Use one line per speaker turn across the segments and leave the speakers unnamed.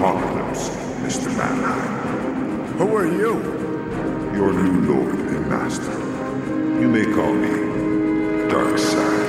apocalypse, Mr. Mannheim.
Who are you?
Your new lord and master. You may call me Darkseid.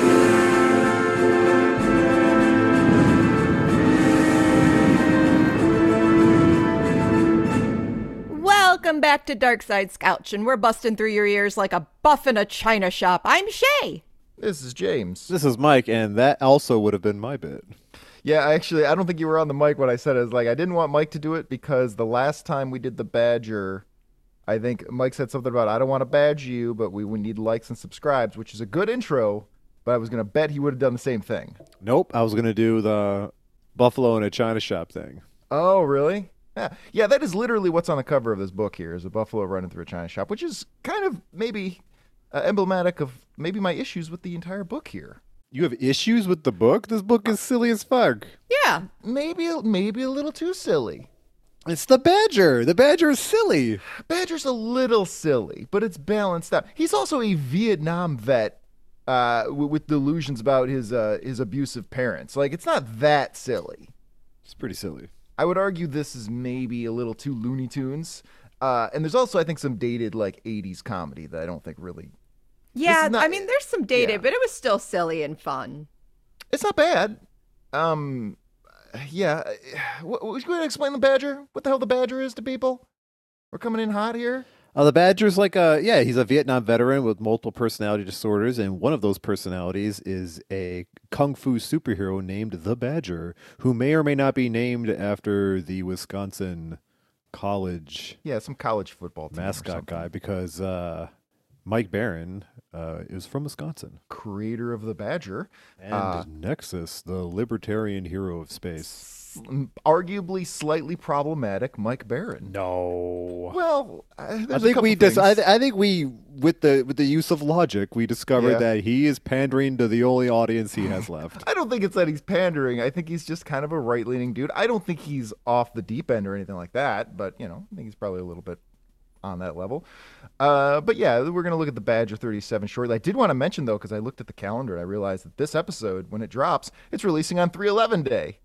Welcome back to Darkside Scouch, and we're busting through your ears like a buff in a china shop. I'm Shay.
This is James.
This is Mike, and that also would have been my bit.
Yeah, I don't think you were on the mic when I said it. I was like, I didn't want Mike to do it because the last time we did the Badger, I think Mike said something about, I don't want to badge you, but we need likes and subscribes, which is a good intro, but I was going to bet he would have done the same thing.
Nope, I was going to do the Buffalo in a China shop thing.
Oh, really? Yeah, that is literally what's on the cover of this book here, is a buffalo running through a china shop, which is kind of maybe emblematic of maybe my issues with the entire book here.
You have issues with the book? This book is silly as fuck.
Yeah.
Maybe a little too silly.
It's the Badger. The Badger is silly.
Badger's a little silly, but it's balanced out. He's also a Vietnam vet with delusions about his abusive parents. Like, it's not that silly.
It's pretty silly.
I would argue this is maybe a little too Looney Tunes. And there's also, I think, some dated, 80s comedy that I don't think really...
Yeah, there's some dated, but it was still silly and fun.
It's not bad. Yeah. Would you go ahead and explain the Badger? What the hell the Badger is to people? We're coming in hot here.
The Badger's he's a Vietnam veteran with multiple personality disorders, and one of those personalities is a kung fu superhero named the Badger, who may or may not be named after the Wisconsin college
some college football team
mascot guy, because Mike Barron is from Wisconsin.
Creator of the Badger.
And Nexus, the libertarian hero of space.
Arguably slightly problematic Mike Barron.
No.
Well,
I think we with the use of logic, we discovered that he is pandering to the only audience he has left.
I don't think it's that he's pandering. I think he's just kind of a right-leaning dude. I don't think he's off the deep end or anything like that, but I think he's probably a little bit on that level. But yeah, we're going to look at the Badger 37 shortly. I did want to mention, though, because I looked at the calendar and I realized that this episode, when it drops, it's releasing on 3/11 Day.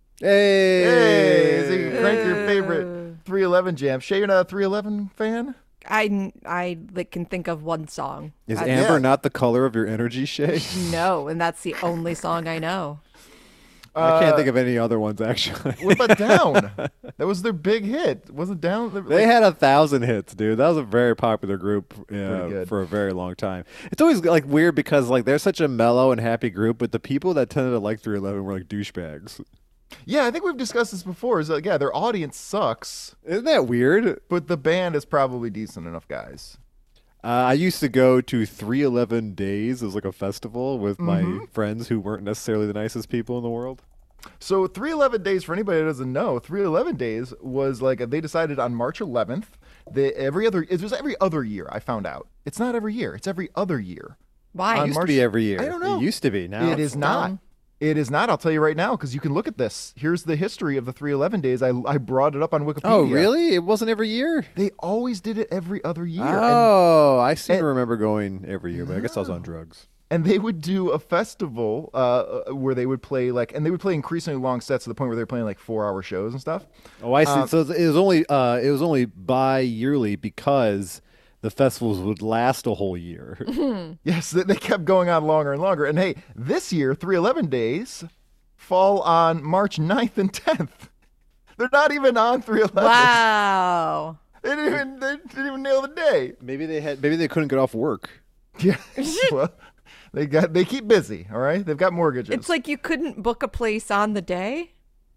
Hey, so you can crank your favorite 3/11 jam. Shay, you're not a 3/11 fan?
I can think of one song.
Is Amber not the color of your energy, Shay?
No, and that's the only song I know.
I can't think of any other ones, actually.
What about Down? That was their big hit. Wasn't Down?
They had 1,000 hits, dude. That was a very popular group for a very long time. It's always weird because they're such a mellow and happy group, but the people that tended to like 311 were douchebags.
Yeah, I think we've discussed this before. Is their audience sucks.
Isn't that weird?
But the band is probably decent enough guys.
I used to go to 311 Days as a festival with my friends who weren't necessarily the nicest people in the world.
So 311 Days, for anybody that doesn't know, 311 Days was they decided on March 11th. It was every other year, I found out. It's not every year. It's every other year.
Why?
It used to be every year.
I don't know.
It used to be. Now
it is not. It is not. I'll tell you right now, because you can look at this. Here's the history of the 311 Days. I brought it up on Wikipedia.
Oh, really? It wasn't every year?
They always did it every other year.
Oh, I seem to remember going every year, but I guess I was on drugs.
And they would do a festival where they would play and they would play increasingly long sets to the point where they were playing 4-hour shows and stuff.
Oh, I see. So it was only bi-yearly because the festivals would last a whole year.
Yes, they kept going on longer and longer. And hey, this year, 311 Days fall on March 9th and 10th. They're not even on 311.
Wow.
They didn't even nail the day.
Maybe they couldn't get off work.
Yeah. Well, they keep busy, all right? They've got mortgages.
It's you couldn't book a place on the day?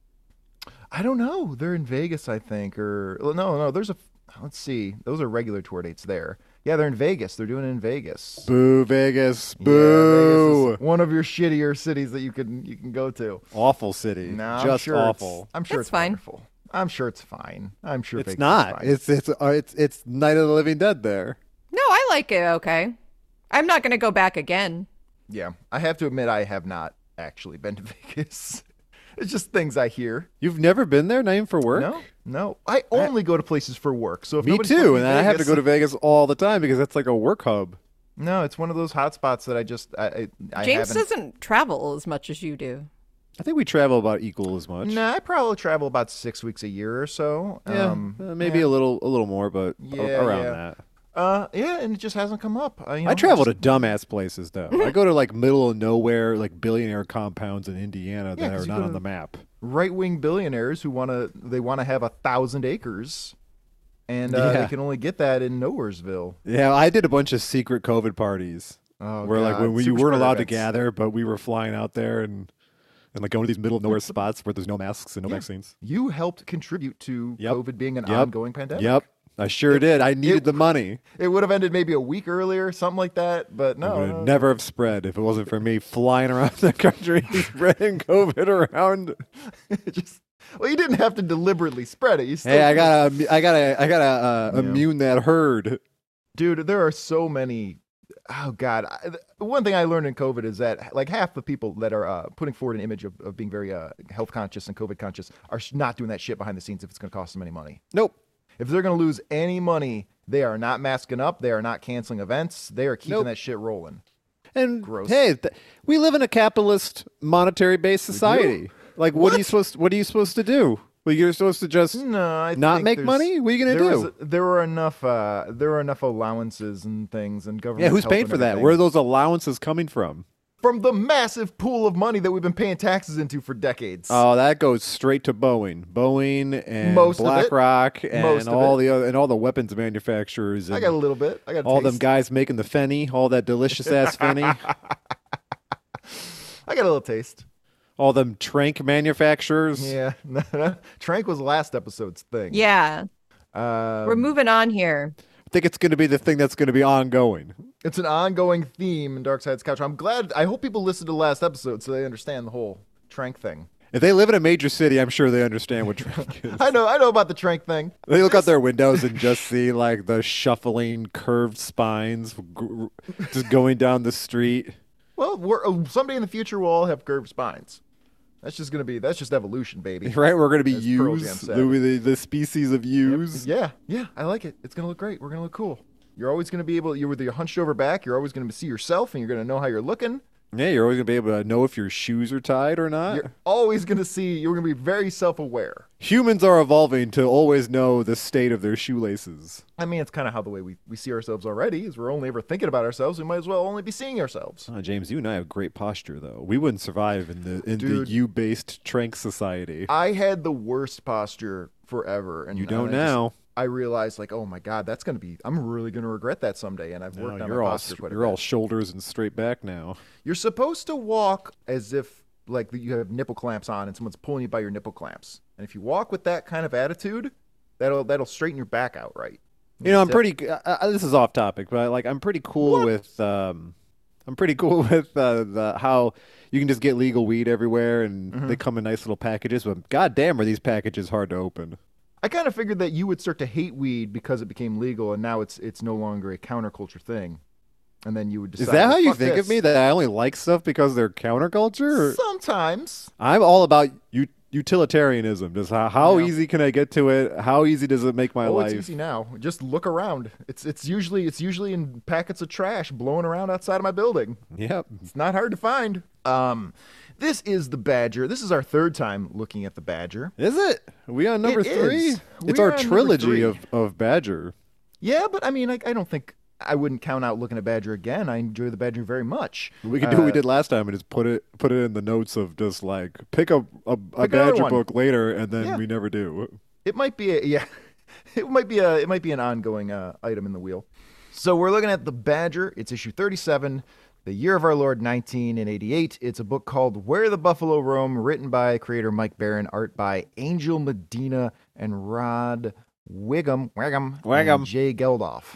I don't know. They're in Vegas, I think, or no, there's let's see. Those are regular tour dates there. Yeah, they're in Vegas. They're doing it in Vegas.
Boo, Vegas. Boo.
Vegas is one of your shittier cities that you can go to.
Awful city.
No,
just awful.
I'm sure it's
fine.
Wonderful. I'm sure it's fine. I'm sure
it's
Vegas
not.
Is fine.
It's Night of the Living Dead there.
No, I like it. Okay, I'm not going to go back again.
Yeah, I have to admit I have not actually been to Vegas. It's just things I hear.
You've never been there, not even for work?
No. I only go to places for work. So if
me too, and I have to go to Vegas all the time because that's a work hub.
No, it's one of those hot spots that I
James doesn't travel as much as you do.
I think we travel about equal as much.
Nah, I probably travel about 6 weeks a year or so.
Yeah, maybe
yeah.
a little more, but around that.
Yeah, and it just hasn't come up.
I travel to dumbass places though. I go to like middle of nowhere, like billionaire compounds in Indiana that
'cause
are
you
not
go
on
to
the map.
right-wing billionaires who wanna have 1,000 acres, and
Yeah.
they can only get that in Nowheresville.
Yeah, I did a bunch of secret COVID parties
Oh,
where like
God.
when we
Super
weren't
spreader
allowed to
events.
gather, but we were flying out there and like going to these middle of nowhere spots where there's no masks and no
Yeah.
vaccines.
You helped contribute to
Yep.
COVID being an
Yep.
ongoing pandemic.
Yep, I sure did. I needed the money.
It would have ended maybe a week earlier, something like that, but
It
no.
would
no.
never have spread if it wasn't for me flying around the country spreading COVID around.
Just well, you didn't have to deliberately spread it. You still
Hey, I gotta immune that herd.
dude, there are so many. Oh God, one thing I learned in COVID is that like half the people that are putting forward an image of being very health conscious and COVID conscious are not doing that shit behind the scenes if it's going to cost them any money.
Nope.
If they're going to lose any money, they are not masking up. They are not canceling events. They are keeping
Nope.
that shit rolling.
And
Gross.
hey, we live in a capitalist, monetary-based society. Like, what are you supposed to do? Well, you're supposed to just
No, I
not
think
make
there's-
money? What are you gonna
there
do?
There were enough allowances and things and government.
Yeah, who's
help
paying
and
for that?
everything.
Where are those allowances coming from?
From the massive pool of money that we've been paying taxes into for decades.
Oh, that goes straight to Boeing and
Most of it.
BlackRock
Most
and
of
all the weapons manufacturers. And
I got a little bit. I got a
all them
taste.
guys making the Fenny, all that delicious ass Fenny,
I got a little taste.
all them Trank manufacturers.
Yeah, Trank was last episode's thing.
Yeah. We're moving on here.
I think it's going to be the thing that's going to be ongoing.
It's an ongoing theme in Dark Side's Couch. I'm glad. I hope people listen to the last episode so they understand the whole Trank thing.
If they live in a major city, I'm sure they understand what Trank is.
I know about the Trank thing.
They look out their windows and just see like the shuffling curved spines just going down the street.
Well, someday in the future we'll all have curved spines. That's just evolution, baby.
Right? We're going to be
As Pearl Jam
ewes,
said.
the species of ewes.
Yeah, I like it. It's gonna look great. We're gonna look cool. You're always gonna be able. You're with your hunched over back. You're always gonna see yourself, and you're gonna know how you're looking.
Yeah, you're always going to be able to know if your shoes are tied or not.
You're always gonna see. You're gonna be very self-aware.
Humans are evolving to always know the state of their shoelaces.
I mean, it's kind of how the way we see ourselves already is we're only ever thinking about ourselves. We might as well only be seeing ourselves.
Oh, James, you and I have great posture, though. We wouldn't survive in the
Dude.
U-based Trank society.
I had the worst posture forever, and
You don't
and I just-
now.
I realized, like, oh my god, that's gonna be. I'm really gonna regret that someday, and I've
No,
worked on
you're
my
all
posture quite a
you're all
bit.
shoulders and straight back now.
You're supposed to walk as if like you have nipple clamps on, and someone's pulling you by your nipple clamps. And if you walk with that kind of attitude, that'll straighten your back out right.
You know, I'm
Sit-
pretty. This is off topic, but like, I'm pretty cool with. I'm pretty cool with the how you can just get legal weed everywhere, and
Mm-hmm.
they come in nice little packages. But goddamn, are these packages hard to open?
I kind of figured that you would start to hate weed because it became legal, and now it's no longer a counterculture thing. And then you would decide.
Is that how you
"Fuck
think
this."
of me? That I only like stuff because they're counterculture? Or?
Sometimes.
I'm all about utilitarianism. Just how
Yeah.
easy can I get to it? How easy does it make my
Oh,
life?
it's easy now. Just look around. It's usually in packets of trash blowing around outside of my building.
Yep.
It's not hard to find. This is the Badger. This is our third time looking at the Badger.
Is it? Are we on number
It
3?
is.
It's
We
our
are on number
trilogy
3.
of Badger.
Yeah, but I mean, I don't think I wouldn't count out looking at Badger again. I enjoy the Badger very much.
We could do what we did last time and just put it in the notes of just like pick a
another
Badger
one.
book later, and then
Yeah.
we never do.
It might be it might be an ongoing item in the wheel. So we're looking at the Badger. It's issue 37, the year of our Lord 1988. It's a book called Where the Buffalo Roam, written by creator Mike Barron, art by Angel Medina and Rod Wiggum, and Jay Geldof.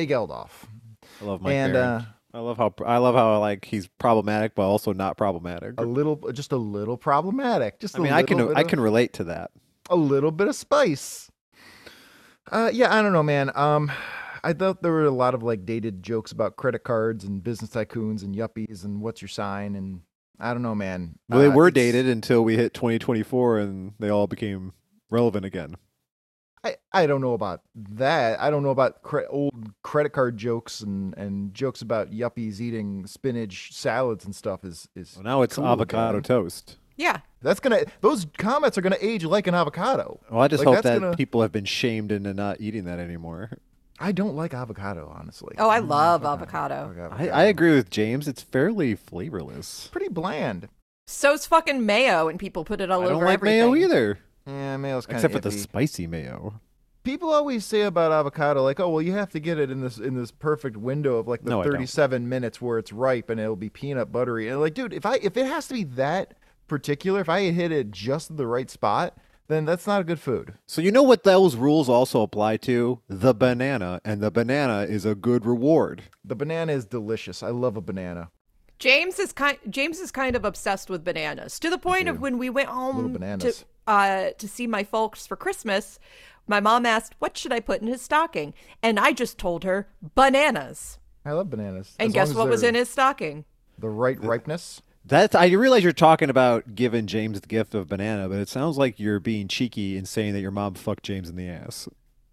I love Mike
And,
Barron. I love how like he's problematic, but also not problematic.
Just a little problematic. Just
I mean,
a little bit
I
of-
can relate to that.
a little bit of spice. Yeah, I don't know, man. I thought there were a lot of like dated jokes about credit cards and business tycoons and yuppies and what's your sign, and I don't know, man.
Well, they were
It's-
dated until we hit 2024, and they all became relevant again.
I don't know about that. I don't know about old credit card jokes and jokes about yuppies eating spinach salads and stuff. Is
Well, now it's
cool
avocado
again.
toast.
Yeah.
Those comments are gonna age like an avocado.
Well, I just
Like,
hope
that's
that
gonna-
people have been shamed into not eating that anymore.
I don't like avocado, honestly.
Oh, I love avocado.
I agree with James. It's fairly flavorless.
Pretty bland.
So's fucking mayo, and people put it all
I
over
don't like
everything.
mayo either,
Yeah, mayo's kind
except
of
for the spicy mayo.
People always say about avocado, like, oh, well, you have to get it in this perfect window of like the
No, I don't.
37 minutes where it's ripe and it'll be peanut buttery. And like, dude, if it has to be that particular, if I hit it just the right spot, then that's not a good food.
So you know what those rules also apply to? The banana, and the banana is a good reward.
The banana is delicious. I love a banana.
James is kind of obsessed with bananas, to the point of when we went
Little
home
bananas.
to see my folks for Christmas, my mom asked, "What should I put in his stocking?" And I just told her, "Bananas."
I love bananas.
And
as
guess
long as
what was
they're
in his stocking?
the right ripeness.
I realize you're talking about giving James the gift of banana, but it sounds like you're being cheeky and saying that your mom fucked James in the ass.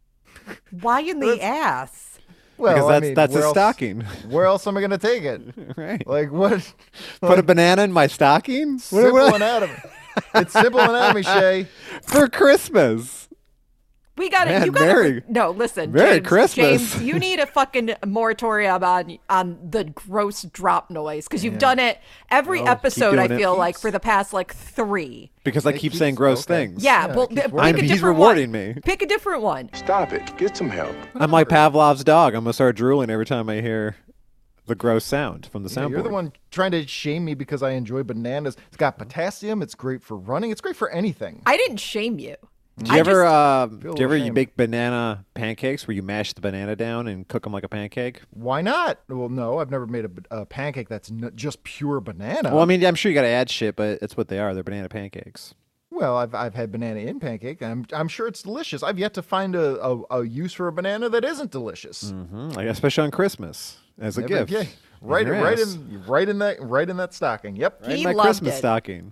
Why in the ass?
Well,
Because
I mean,
that's
where
a
else-
stocking.
Where else am I gonna take it?
Right.
Like what?
Put a banana in my stocking?
Simple anatomy. It's simple anatomy, Shay.
For Christmas.
We got
Man,
it. You got
Merry-
to No, listen.
Merry
James,
Christmas.
James, you need a fucking moratorium on the gross drop noise because you've done it every episode. I
doing it.
feel like for the past like 3.
Because I keep saying gross
okay.
things.
Yeah,
Yeah,
well,
it keeps
pick
working.
a
He's
different
rewarding
one.
me.
Pick a different one.
Stop it. Get some help.
I'm like Pavlov's dog. I'm going to start drooling every time I hear the gross sound from the
Yeah,
soundboard.
you're the one trying to shame me because I enjoy bananas. It's got potassium. It's great for running. It's great for anything.
I didn't shame you.
Do you ever,
feel
do you ever
ashamed.
make banana pancakes where you mash the banana down and cook them like a pancake?
Why not? Well, no, I've never made a pancake that's just pure banana.
Well, I mean, I'm sure you got to add shit, but it's what they are. They're banana pancakes.
Well, I've had banana in pancake. And I'm sure it's delicious. I've yet to find a use for a banana that isn't delicious.
Like, especially on Christmas as a gift.
Yeah,
In
right
your
right
ass.
in that stocking. Yep,
Right in
He
my
loved
Christmas
it.
stocking.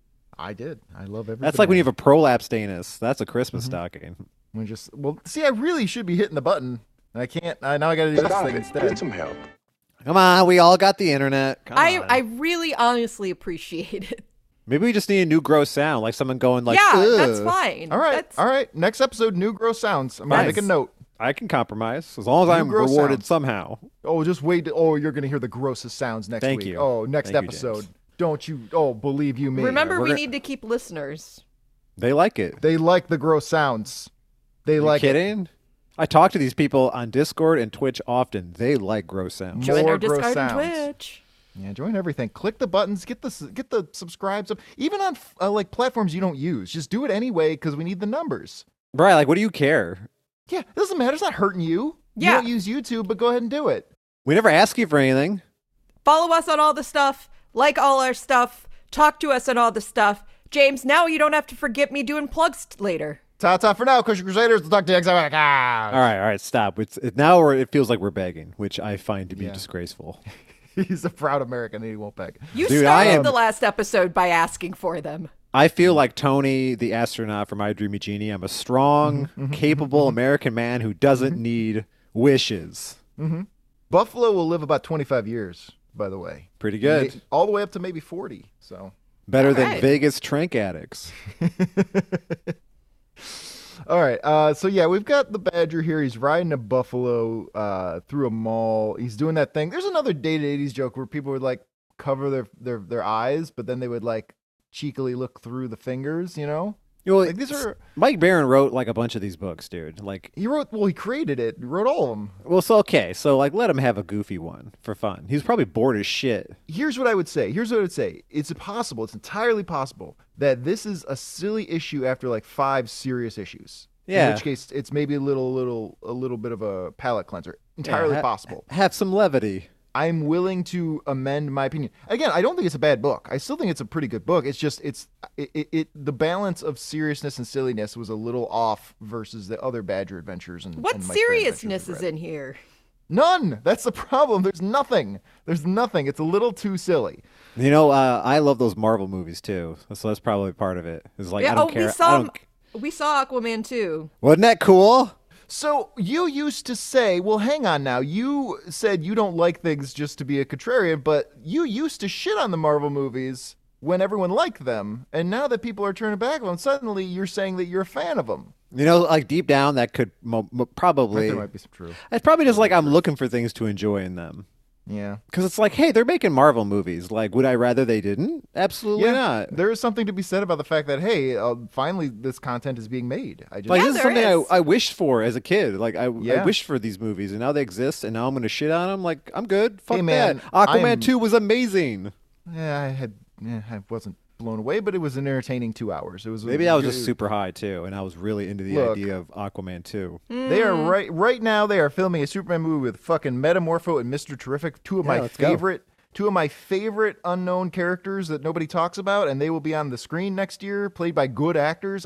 I did. I love every.
That's like when you
banana.
have a prolapse anus. That's a Christmas stocking.
Well, see, I really should be hitting the button. I can't. Now I got to do this
Stop
thing
it.
instead.
Get some help.
Come on, we all got the internet. Come on.
I really honestly appreciate it.
Maybe we just need a new gross sound, like someone going like,
Yeah,
"Ugh."
that's fine.
All right,
That's,
all right. Next episode, new gross sounds. I'm gonna
Nice.
make a note.
I can compromise as long as I'm
gross
rewarded
sounds.
somehow.
Oh, just wait. Oh, you're gonna hear the grossest sounds next
Thank
week.
you.
Oh, next
Thank you,
episode.
James.
Don't you? Oh, believe you me.
Remember,
we're
we
gonna-
need to keep listeners.
They like it.
They like the gross sounds. They
You
like it.
kidding? I talk to these people on Discord and Twitch often. They like gross sounds.
More
Join our
gross
Discord and
sounds.
Twitch.
Yeah, join everything. Click the buttons. Get the subscribes up. Even on like platforms you don't use, just do it anyway because we need the numbers.
Right? Like, what do you care?
Yeah, it doesn't matter. It's not hurting you.
Yeah.
You don't use YouTube, but go ahead and do it.
We never ask you for anything.
Follow us on all the stuff. Like all our stuff. Talk to us on all the stuff. James, now you don't have to forget me doing plugs later.
Ta-ta for now, Christian Crusaders. We'll talk to you next time.
All right, stop. Now it feels like we're begging, which I find to be
Yeah.
disgraceful.
He's a proud American and he won't beg.
You
Dude, I
started
am-
the last episode by asking for them.
I feel like Tony, the astronaut from I Dreamy Genie. I'm a strong, capable American man who doesn't need wishes.
Buffalo will live about 25 years, by the way.
Pretty good.
All the way up to maybe 40. So,
Better than
right.
Vegas trank addicts.
all right. So yeah, we've got the Badger here. He's riding a buffalo through a mall. He's doing that thing. There's another dated 80s joke where people would like cover their eyes, but then they would like cheekily look through the fingers. You know,
Well,
like these are.
Mike Barron wrote like a bunch of these books, dude. Like,
He created it. He wrote all of them.
well, so okay, so like let him have a goofy one for fun. He's probably bored as shit.
Here's what I would say. It's possible. It's entirely possible that this is a silly issue after like 5 serious issues.
Yeah.
In which case, it's maybe a little bit of a palate cleanser. Entirely
Yeah,
possible.
Have some levity.
I'm willing to amend my opinion. Again, I don't think it's a bad book. I still think it's a pretty good book. It's just the balance of seriousness and silliness was a little off versus the other Badger adventures and
What
and Mike Barron adventures
seriousness
we've
is
read.
in here?
None. That's the problem. There's nothing. It's a little too silly.
You know, I love those Marvel movies too, so that's probably part of it. It's like I don't care.
we saw Aquaman too.
Wasn't that cool?
So you used to say, well, hang on now. You said you don't like things just to be a contrarian, but you used to shit on the Marvel movies when everyone liked them, and now that people are turning back on them, suddenly you're saying that you're a fan of them.
You know, like deep down, that could probably.
There might be some truth.
It's probably just like I'm looking for things to enjoy in them.
Yeah.
Because it's like, hey, they're making Marvel movies. Like, would I rather they didn't? Absolutely not.
There is something to be said about the fact that, hey, finally this content is being made. I just
Like,
Yeah,
this is
there
something
is.
I wished for as a kid. Like, I
Yeah.
wished for these movies, and now they exist, and now I'm going to shit on them. Like, I'm good. Fuck
Hey, man,
that. Aquaman
I'm-
2 was amazing.
I wasn't blown away, but it was an entertaining 2 hours. It was
Maybe I was just super high, too, and I was really into the
Look.
idea of Aquaman 2.
They are right now. They are filming a Superman movie with fucking Metamorpho and Mr. Terrific, two of
Yeah,
my favorite unknown characters that nobody talks about, and they will be on the screen next year, played by good actors.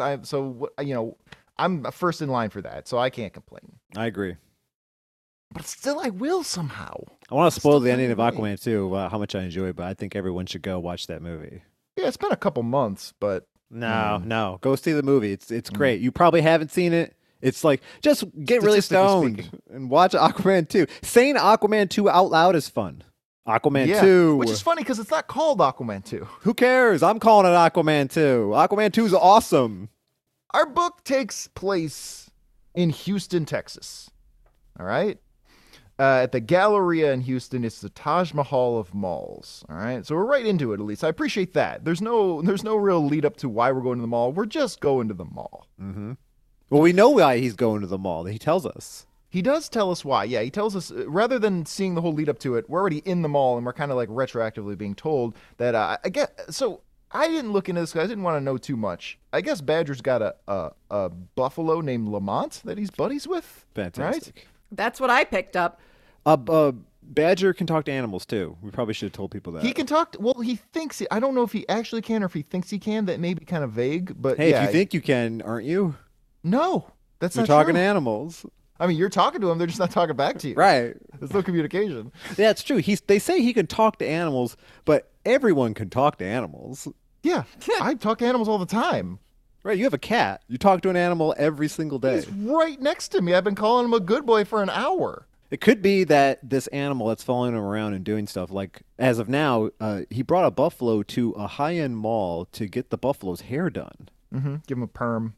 I'm first in line for that, so I can't complain.
I agree.
But still, I will somehow.
I want to spoil
Still
the ending of
finding a way.
Aquaman 2, how much I enjoy it, but I think everyone should go watch that movie.
Yeah, it's been a couple months, but
No. Go see the movie. It's great. You probably haven't seen it. It's like, just get really
Statistically
stoned
speaking.
and watch Aquaman 2. Saying Aquaman 2 out loud is fun. Aquaman
yeah,
2.
which is funny because it's not called Aquaman 2.
Who cares? I'm calling it Aquaman 2. Aquaman 2 is awesome.
Our book takes place in Houston, Texas. All right. At the Galleria in Houston, it's the Taj Mahal of malls. All right, so we're right into it. At least I appreciate that. There's no real lead up to why we're going to the mall. We're just going to the mall.
Well, we know why he's going to the mall. He tells us.
He does tell us why. Yeah, he tells us rather than seeing the whole lead up to it, we're already in the mall and we're kind of like retroactively being told that. I get so. I didn't look into this because I didn't want to know too much. I guess Badger's got a buffalo named Lamont that he's buddies with.
Fantastic.
Right?
That's what I picked up.
Badger can talk to animals too. We probably should have told people that.
He can talk. Well, he thinks. I don't know if he actually can or if he thinks he can. That may be kind of vague. But
Hey,
yeah,
if you think you can, aren't you?
no, that's
You're
not
talking
true.
to animals.
I mean, you're talking to him. They're just not talking back to you.
Right.
There's no communication.
Yeah, it's true. They say he can talk to animals, but everyone can talk to animals.
Yeah, I talk to animals all the time.
Right, you have a cat. You talk to an animal every single day.
He's right next to me. I've been calling him a good boy for an hour.
It could be that this animal that's following him around and doing stuff, like as of now, he brought a buffalo to a high-end mall to get the buffalo's hair done.
Give him a perm.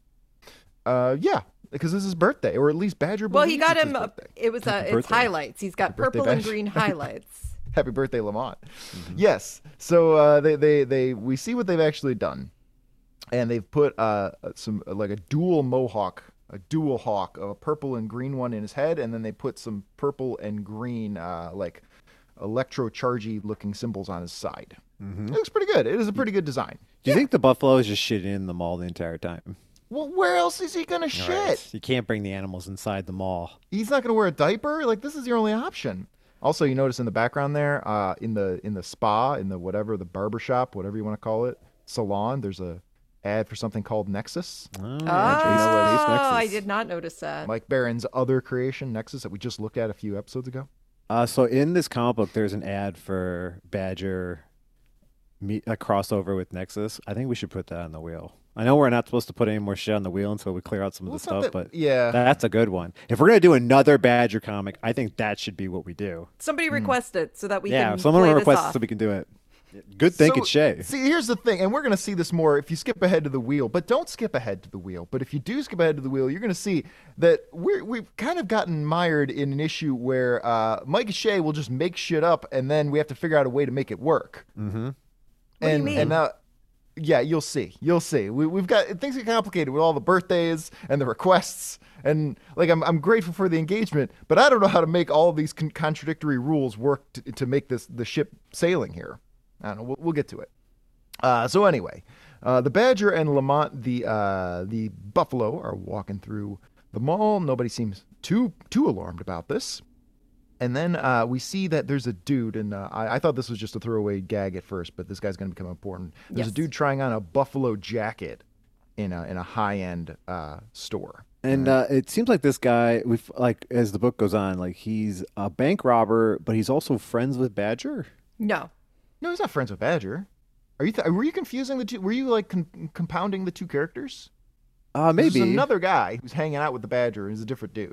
Yeah, because it's his birthday, or at least Badger.
Well, he
believes
got
it's
him.
his birthday.
It was it's
birthday.
highlights. He's got
birthday
purple and
bash.
green highlights.
Happy birthday, Lamont. Yes. So we see what they've actually done, and they've put some like a dual mohawk, a dual hawk, a purple and green one in his head, and then they put some purple and green like electrochargy looking symbols on his side. It looks pretty good. It is a pretty good design.
Do you think the buffalo is just shitting in the mall the entire time?
Well, where else is he gonna shit?
Right. You can't bring the animals inside the mall.
He's not gonna wear a diaper. Like, this is your only option. Also, you notice in the background there, in the spa, in the whatever, the barber shop, whatever you want to call it, salon, there's a ad for something called Nexus.
Oh,
Oh,
Nexus.
I did not notice that.
Mike Barron's other creation, Nexus, that we just looked at a few episodes ago.
So in this comic book, there's an ad for Badger, a crossover with Nexus. I think we should put that on the wheel. I know we're not supposed to put any more shit on the wheel until we clear out some of
Well,
the
it's not
stuff,
that-
but
yeah.
that's a good one. If we're gonna do another Badger comic, I think that should be what we do.
Somebody requested so that we
Yeah,
can
someone
play
requests
this
so
off.
we can do it. Good thinking, Shay.
See, here's the thing, and we're going to see this more if you skip ahead to the wheel, but don't skip ahead to the wheel. But if you do skip ahead to the wheel, you're going to see that we've kind of gotten mired in an issue where Mike and Shay will just make shit up, and then we have to figure out a way to make it work.
What do you mean?
And yeah, you'll see. You'll see. We've got things get complicated with all the birthdays and the requests, and like I'm grateful for the engagement, but I don't know how to make all of these contradictory rules work to make the ship sailing here. I don't know. We'll get to it. So anyway, the Badger and Lamont, the buffalo, are walking through the mall. Nobody seems too alarmed about this. And then we see that there's a dude, and I thought this was just a throwaway gag at first, but this guy's going to become important. There's a
Yes.
dude trying on a buffalo jacket in a high-end store.
And it seems like this guy, as the book goes on, like he's a bank robber, but he's also friends with Badger.
No.
No, he's not friends with Badger. Are you? Were you confusing the two? Were you like compounding the two characters?
Maybe.
There's another guy who's hanging out with the Badger, and he's a different dude.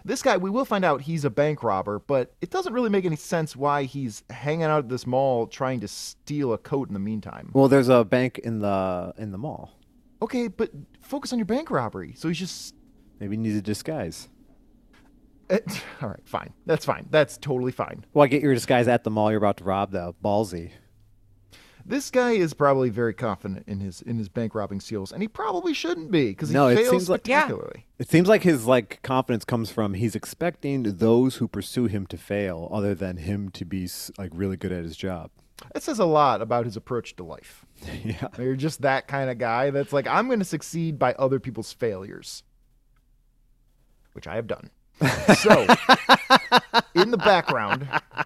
This guy, we will find out he's a bank robber, but it doesn't really make any sense why he's hanging out at this mall trying to steal a coat in the meantime.
Well, there's a bank in the mall.
Okay, but focus on your bank robbery. So he's just...
Maybe he needs a disguise.
All right, fine. That's fine. That's totally fine.
Well, get your disguise at the mall you're about to rob, though. Ballsy.
This guy is probably very confident in his bank robbing skills, and he probably shouldn't be because he
No, it
fails
seems like-
spectacularly.
It seems like his confidence comes from he's expecting those who pursue him to fail, other than him to be really good at his job.
That says a lot about his approach to life.
Yeah.
You're just that kind of guy that's like, I'm going to succeed by other people's failures, which I have done. So, in the background,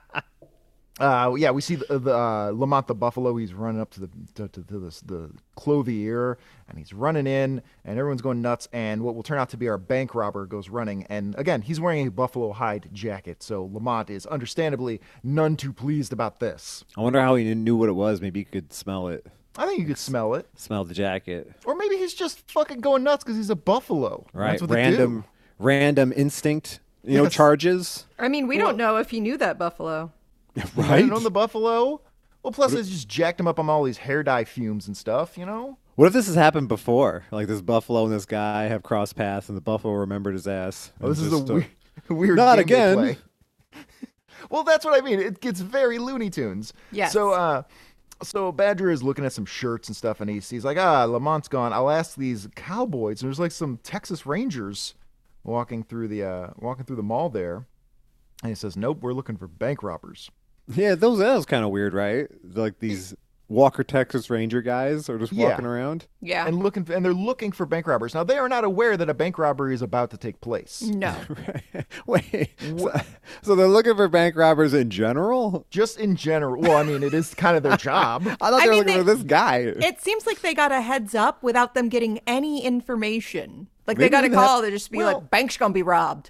we see the Lamont the Buffalo. He's running up to the clothier, and he's running in, and everyone's going nuts. And what will turn out to be our bank robber goes running, and again, he's wearing a buffalo hide jacket. So Lamont is understandably none too pleased about this.
I wonder how he knew what it was. Maybe he could smell it.
I think you could smell it,
Smell the jacket.
or maybe he's just fucking going nuts because he's a buffalo.
Right.
That's what they do.
Random instinct,
Yes.
charges.
I mean, we don't know if he knew that buffalo.
I didn't own the buffalo. Well, plus they just jacked him up on all these hair dye fumes and stuff, you know?
What if this has happened before? Like this buffalo and this guy have crossed paths, and the buffalo remember his ass.
Oh, this
And
is a
just,
weird
Not
game they
again.
play. Well, that's what I mean. It gets very Looney Tunes.
Yes.
So Badger is looking at some shirts and stuff, and he's like, Lamont's gone. I'll ask these cowboys. And there's like some Texas Rangers walking through the mall there, and he says, "Nope, we're looking for bank robbers."
Yeah, that was kind of weird, right? Like these Walker Texas Ranger guys are just
Yeah.
walking around.
Yeah.
And they're looking for bank robbers. Now they are not aware that a bank robbery is about to take place.
No.
Wait, so they're looking for bank robbers in general?
Just in general. Well, I mean, it is kind of their job.
I thought
I
they were
mean,
looking for this guy.
It seems like they got a heads up without them getting any information. Like they
Maybe
got a
they
call,
have-
they just be
Well-
like, bank's gonna be robbed.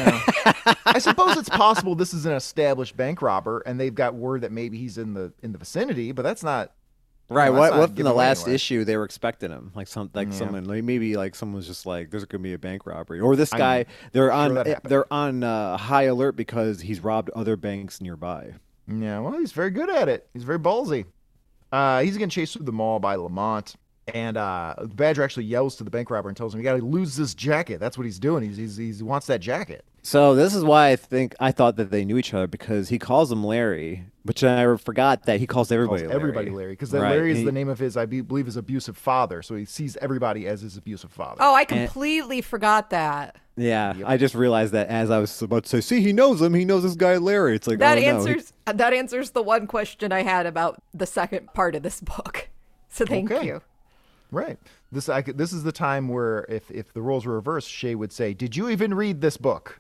I suppose it's possible this is an established bank robber, and they've got word that maybe he's in the vicinity, but that's not.
Right.
that's
What
not
if in
given
the
away
last
anywhere.
issue they were expecting him? Someone maybe someone was just like, there's gonna be a bank robbery. Or this guy they're
that happened.
they're on high alert because he's robbed other banks nearby.
Yeah, well, he's very good at it. He's very ballsy. He's getting chased through the mall by Lamont, and Badger actually yells to the bank robber and tells him, "You got to lose this jacket." That's what he's doing. He wants that jacket.
So this is why I thought that they knew each other, because he calls him Larry, which I forgot that he calls everybody
Larry, because
Right.
Larry is
He-
the name of his, I believe, his abusive father. So he sees everybody as his abusive father.
Oh, I completely forgot that.
Yeah, I just realized that as I was about to say, see, he knows him. He knows this guy Larry. It's like,
That
oh, no.
answers the one question I had about the second part of this book. So thank
Okay.
you.
Right. This is the time where if the roles were reversed, Shay would say, "Did you even read this book?"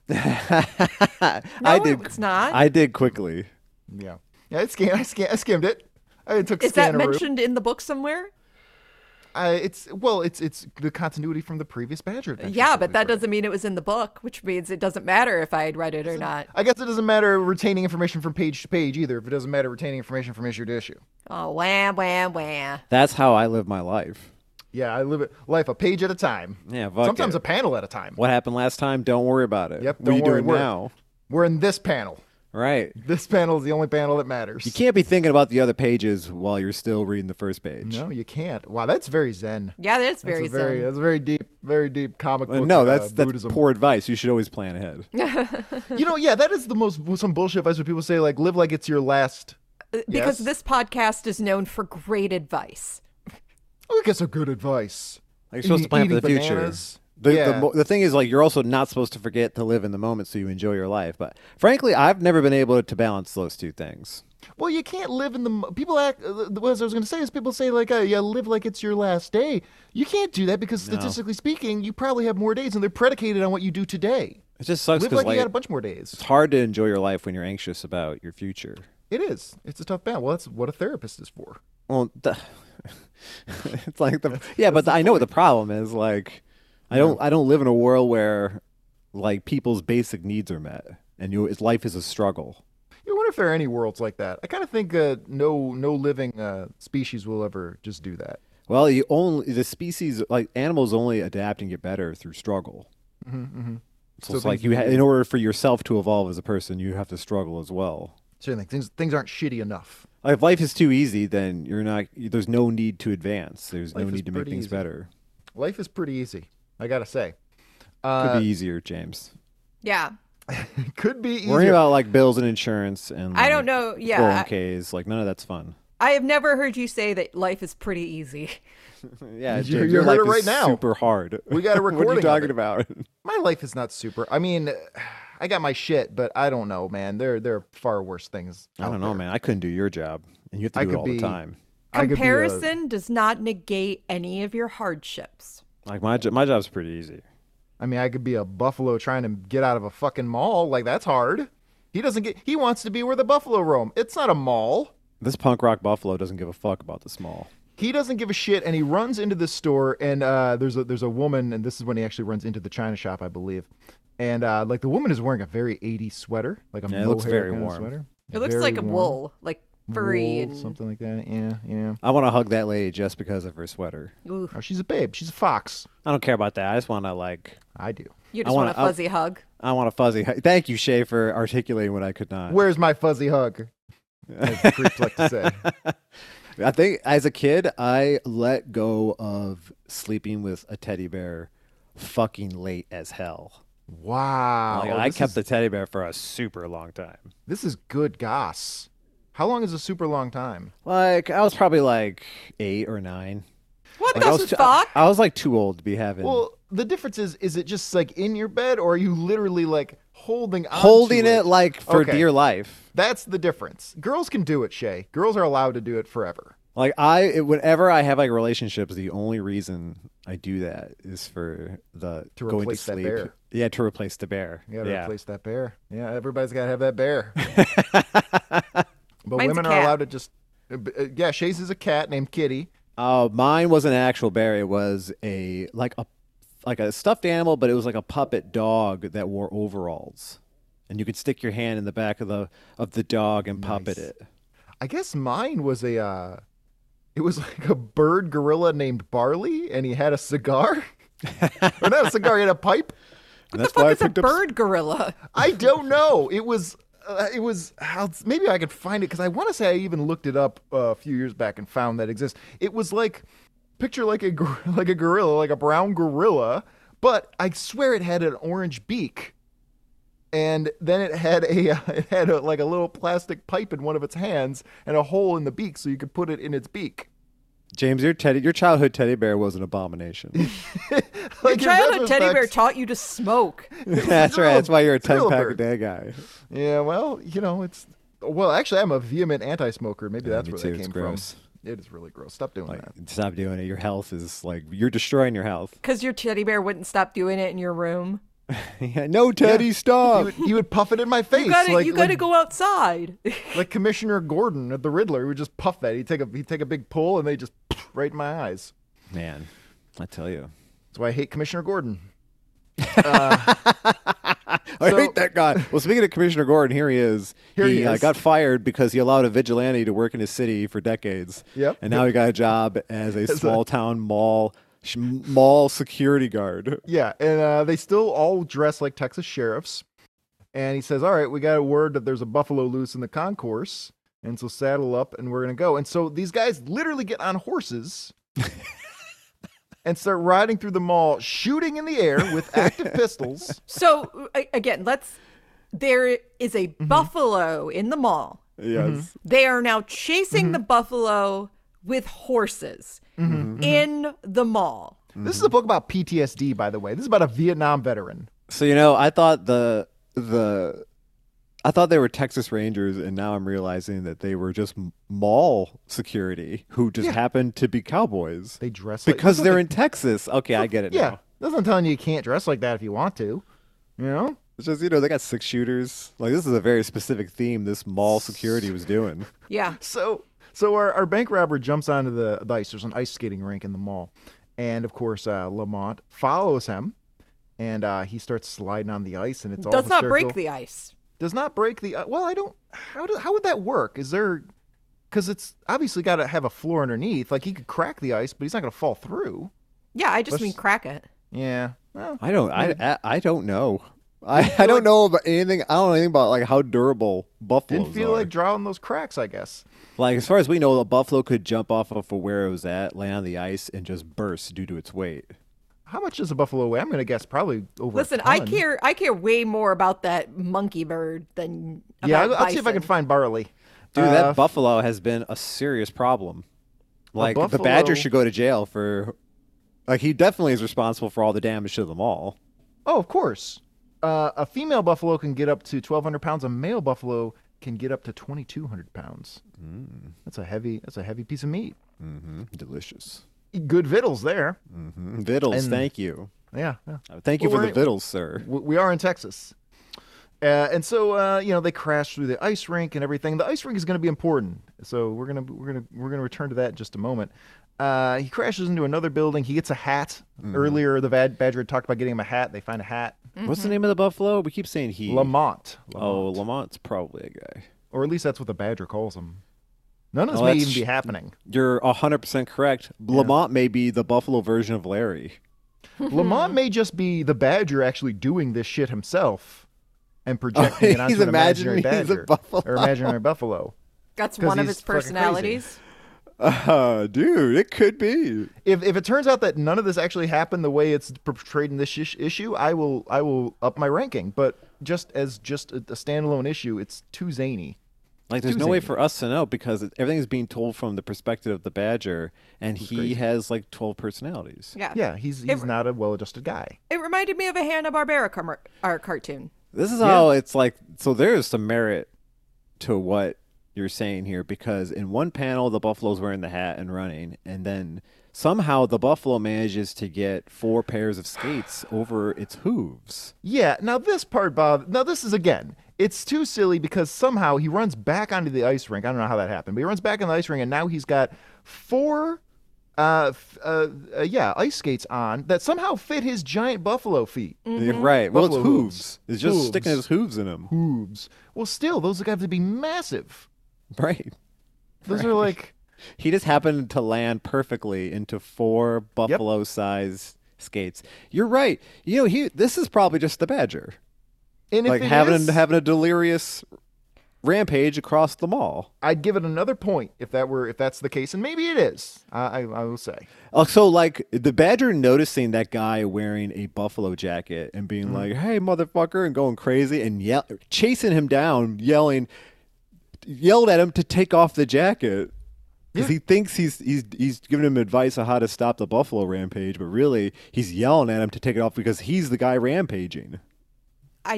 I did.
it's not.
I did quickly.
Yeah. Yeah, I skimmed it. I took
Is that
Scanaroo.
mentioned in the book somewhere?
It's the continuity from the previous Badger adventures.
Yeah,
that
but
we've
that
read.
doesn't mean it was in the book, which means it doesn't matter if I had read it or not.
I guess it doesn't matter retaining information from page to page either. If it doesn't matter retaining information from issue to issue.
Oh, wah, wah, wah.
That's how I live my life.
Yeah, I live it life a page at a time.
Yeah, fuck
Sometimes
it.
a panel at a time.
What happened last time? Don't worry about it.
Yep.
What are you
don't worry,
doing now?
We're in this panel.
Right.
This panel is the only panel that matters.
You can't be thinking about the other pages while you're still reading the first page.
No, you can't. Wow, that's very zen.
Yeah, that's very zen.
That's very deep comic book.
No, that's
Buddhism.
poor advice. You should always plan ahead.
Yeah, that is some bullshit advice when people say like live like it's your last.
Because
Yes.
this podcast is known for great advice.
I guess a good advice.
Like, you're supposed to plan for the
Eating
future.
bananas.
The the thing is, like, you're also not supposed to forget to live in the moment so you enjoy your life. But frankly, I've never been able to balance those two things.
Well, you can't live in the people act. What I was going to say is people say like, yeah, live like it's your last day. You can't do that because statistically speaking, you probably have more days, and they're predicated on what you do today.
It just sucks
Live
because
like you got a bunch more days.
it's hard to enjoy your life when you're anxious about your future.
It is. It's a tough balance. Well, that's what a therapist is for.
Well, it's like but I know what the problem is. Like, I don't live in a world where like people's basic needs are met, and life is a struggle.
You wonder if there are any worlds like that. I kind of think no living species will ever just do that.
Well, the species, like animals, only adapt and get better through struggle. So it's like in order for yourself to evolve as a person, you have to struggle as well.
Certainly, things aren't shitty enough.
Like, if life is too easy, then you're not. There's no need to advance. There's
Life
no
is
need to make
pretty
things
easy.
better.
Life is pretty easy, I gotta say.
Could be easier, James.
Yeah.
Could be easier.
Worrying about like bills and insurance and
I don't know. Yeah.
401ks, like none of that's fun.
I have never heard you say that life is pretty easy.
Yeah,
You
James,
heard
your
it
life
right
is
now.
super hard.
We got a
What are
recording
you
of
talking
it.
about?
My life is not super. I mean, I got my shit, but I don't know, man. There are far worse things.
I don't know, man. I couldn't do your job, and you have to
I
do it
could
all
be-
the time.
I could be a-
Comparison does not negate any of your hardships.
Like my job's pretty easy.
I mean, I could be a buffalo trying to get out of a fucking mall. Like, that's hard. He wants to be where the buffalo roam. It's not a mall.
This punk rock buffalo doesn't give a fuck about the small.
He doesn't give a shit, and he runs into the store, and there's a woman, and this is when he actually runs into the china shop, I believe. And like the woman is wearing a very 80s sweater, like a
Yeah, it looks
mohair
very
kind of
warm.
sweater.
It looks
Very
like a
warm.
wool, like furry
Wool,
and
something like that. Yeah.
I want to hug that lady just because of her sweater.
ooh,
Oh, she's a babe. She's a fox.
I don't care about that. I just want to like.
I do.
you
I
just
wanna-
want a fuzzy hug.
I want a fuzzy. Thank you, Shay, for articulating what I could not.
Where's my fuzzy hug? As the creeps like to say.
I think as a kid, I let go of sleeping with a teddy bear fucking late as hell.
Wow.
Like, I kept the teddy bear for a super long time.
This is good goss. How long is a super long time?
Like, I was probably like 8 or 9.
What
Like, I
the
was
fuck?
I was like too old to be having
Well, the difference is it just like in your bed, or are you literally like holding
holding it like for
Okay.
dear life.
That's the difference. Girls can do it, Shay. Girls are allowed to do it forever.
Like whenever I have like relationships, the only reason I do that is for the
To
going to
replace that
sleep.
bear.
Yeah, to replace the bear.
You gotta replace that bear. Yeah, everybody's gotta have that bear. But
Mine's a
women are
cat.
allowed to just. Yeah, Shay's is a cat named Kitty.
Mine wasn't an actual bear. It was a stuffed animal, but it was like a puppet dog that wore overalls, and you could stick your hand in the back of the dog and puppet
Nice.
it.
I guess mine was a. It was like a bird gorilla named Barley, and he had a cigar. Or not a cigar, he had a pipe.
And
What
that's
the fuck
why I
is a
picked up.
bird gorilla?
I don't know. It was. Maybe I could find it because I want to say I even looked it up a few years back and found that it exists. It was like picture like a gorilla, like a brown gorilla, but I swear it had an orange beak, and then it had like a little plastic pipe in one of its hands and a hole in the beak so you could put it in its beak.
James, your childhood teddy bear was an abomination.
Like, in
Childhood teddy bear
retrospect-
taught you to smoke.
That's right. That's why you're a
It's a real
10-pack a
bird.
day guy.
Yeah, well, it's. Well, actually, I'm a vehement anti-smoker. Maybe
Yeah,
that's
me
where
too.
that
It's
came
gross.
from. It is really gross. Stop doing
Like,
that.
stop doing it. Your health is like you're destroying your health.
Because your teddy bear wouldn't stop doing it in your room.
Yeah, no, Teddy, stop.
He would puff it in my face.
You gotta go outside.
like Commissioner Gordon at the Riddler. He would just puff that. He'd take a big pull and they just right in my eyes.
Man, I tell you.
That's why I hate Commissioner Gordon.
I
So-
hate that guy. Well, speaking of Commissioner Gordon, here he is.
Here he is.
Got fired because he allowed a vigilante to work in his city for decades.
Yep.
And now he got a job as a small town mall security guard.
Yeah, and they still all dress like Texas sheriffs. And he says, "All right, we got a word that there's a buffalo loose in the concourse, and so saddle up, and we're gonna go." And so these guys literally get on horses and start riding through the mall, shooting in the air with active pistols.
So again, there is a buffalo in the mall.
Yes.
They are now chasing the buffalo with horses in the mall.
This is a book about PTSD, by the way. This is about a Vietnam veteran.
So I thought I thought they were Texas Rangers, and now I'm realizing that they were just mall security who just happened to be cowboys.
They dress
because
like,
they're in Texas. Okay, I get it
Yeah,
now.
that's not telling you can't dress like that if you want to. You know?
It's just they got 6 shooters. Like this is a very specific theme this mall security was doing.
Yeah.
So our bank robber jumps onto the ice. There's an ice skating rink in the mall. And, of course, Lamont follows him. And he starts sliding on the ice. And it's all
Does not
hysterical.
break the ice.
Does not break the... well, I don't... How would that work? Is there... Because it's obviously got to have a floor underneath. Like, he could crack the ice, but he's not going to fall through.
Yeah, I just
Let's-
mean crack it.
Yeah. Well,
I don't know. I don't know about anything. I don't know anything about like how durable buffaloes
Didn't feel
are.
like drawing those cracks, I guess.
Like as far as we know, a buffalo could jump off of where it was at, land on the ice, and just burst due to its weight.
How much does a buffalo weigh? I'm going to guess probably over
Listen,
a ton.
I care way more about that monkey bird than
Yeah,
about
I'll see if I can
bison.
find barley.
Dude, that buffalo has been a serious problem. Like the
buffalo-
badger should go to jail for. Like he definitely is responsible for all the damage to them all.
Oh, of course. A female buffalo can get up to 1,200 pounds. A male buffalo can get up to 2,200 pounds. That's a heavy piece of meat.
Delicious.
Good victuals there.
Vittles,
And-
thank you.
Yeah.
Thank you
Well,
for the
we're-
vittles, sir.
We are in Texas. And so they crash through the ice rink and everything. The ice rink is going to be important, so we're gonna return to that in just a moment. He crashes into another building. He gets a hat. Earlier, the badger had talked about getting him a hat. They find a hat.
What's the name of the buffalo? We keep saying he.
Lamont.
Oh, Lamont's probably a guy.
Or at least that's what the badger calls him. None of this
Oh,
may
that's
even be happening.
You're 100% correct. Lamont may be the buffalo version of Larry.
Lamont may just be the badger actually doing this shit himself and projecting it onto
he's
an imaginary
imagining he's a
badger
buffalo.
or imaginary buffalo.
That's
'Cause
one of
he's
his
fucking crazy.
personalities.
Dude, it could be.
If it turns out that none of this actually happened the way it's portrayed in this issue, I will up my ranking. But just a standalone issue, it's too zany.
Like, there's
Too
no way
zany.
for us to know because everything is being told from the perspective of the badger, and he
crazy.
has like 12 personalities.
Yeah.
Yeah, he's not a well-adjusted guy.
It reminded me of a Hanna-Barbera cartoon.
This is how it's like. So there's some merit to what you're saying here because in one panel the buffalo's wearing the hat and running, and then somehow the buffalo manages to get 4 pairs of skates over its hooves.
Yeah, now this part, Bob, this is, again, it's too silly because somehow he runs back onto the ice rink. I don't know how that happened, but he runs back on the ice rink, and now he's got 4 ice skates on that somehow fit his giant buffalo feet.
Yeah, right. Well, it's
Buffalo
hooves. It's just
Hooves.
sticking his hooves in them.
Hooves. Well, still, those have to be massive.
Right.
Those are like...
He just happened to land perfectly into 4 buffalo-sized skates. You're right. You know, this is probably just the badger,
And if
like
it
having
is,
a delirious rampage across the mall.
I'd give it another point if that's the case, and maybe it is. I will say.
Also, like the badger noticing that guy wearing a buffalo jacket and being like, "Hey, motherfucker," and going crazy and chasing him down, yelled at him to take off the jacket. Because he thinks he's giving him advice on how to stop the buffalo rampage, but really he's yelling at him to take it off because he's the guy rampaging.
I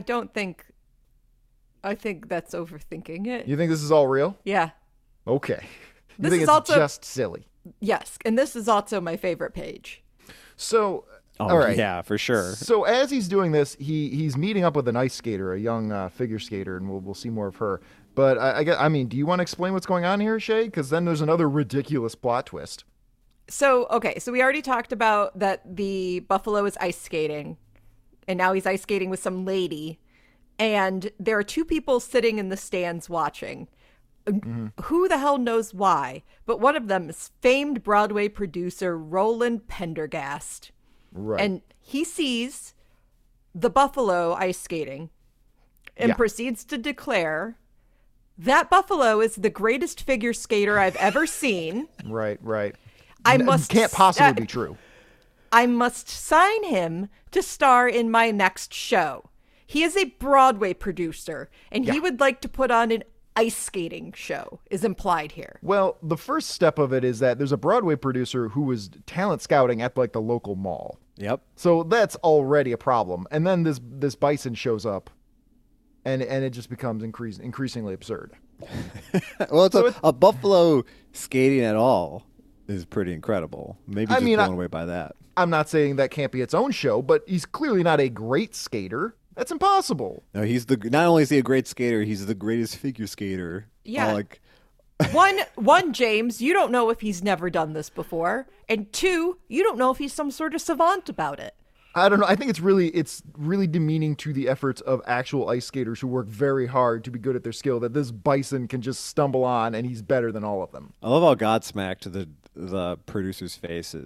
think that's overthinking it.
You think this is all real?
Yeah.
Okay. You
This
think
is
it's
also-
just silly.
Yes. And this is also my favorite page.
So,
Oh,
all right.
yeah, for sure.
So as he's doing this, he's meeting up with an ice skater, a young figure skater, and we'll see more of her. But I mean, do you want to explain what's going on here, Shay? Because then there's another ridiculous plot twist.
So we already talked about that the buffalo is ice skating, and now he's ice skating with some lady, and there are 2 people sitting in the stands watching. Who the hell knows why? But one of them is famed Broadway producer Roland Pendergast.
Right.
And he sees the buffalo ice skating and
Yeah.
proceeds to declare, "That buffalo is the greatest figure skater I've ever seen.
Right.
I must
Can't possibly be true.
I must sign him to star in my next show. He is a Broadway producer, and he would like to put on an ice skating show," is implied here.
Well, the first step of it is that there's a Broadway producer who was talent scouting at like the local mall.
Yep.
So that's already a problem. And then this bison shows up, and it just becomes increasingly absurd.
Well, a buffalo skating at all is pretty incredible. Maybe just blown away by that.
I'm not saying that can't be its own show, but he's clearly not a great skater. That's impossible.
No, not only is he a great skater, he's the greatest figure skater.
Yeah.
Like,
One, James, you don't know if he's never done this before. And 2, you don't know if he's some sort of savant about it.
I don't know. I think it's really demeaning to the efforts of actual ice skaters who work very hard to be good at their skill that this bison can just stumble on and he's better than all of them.
I love how Godsmacked the producers' faces.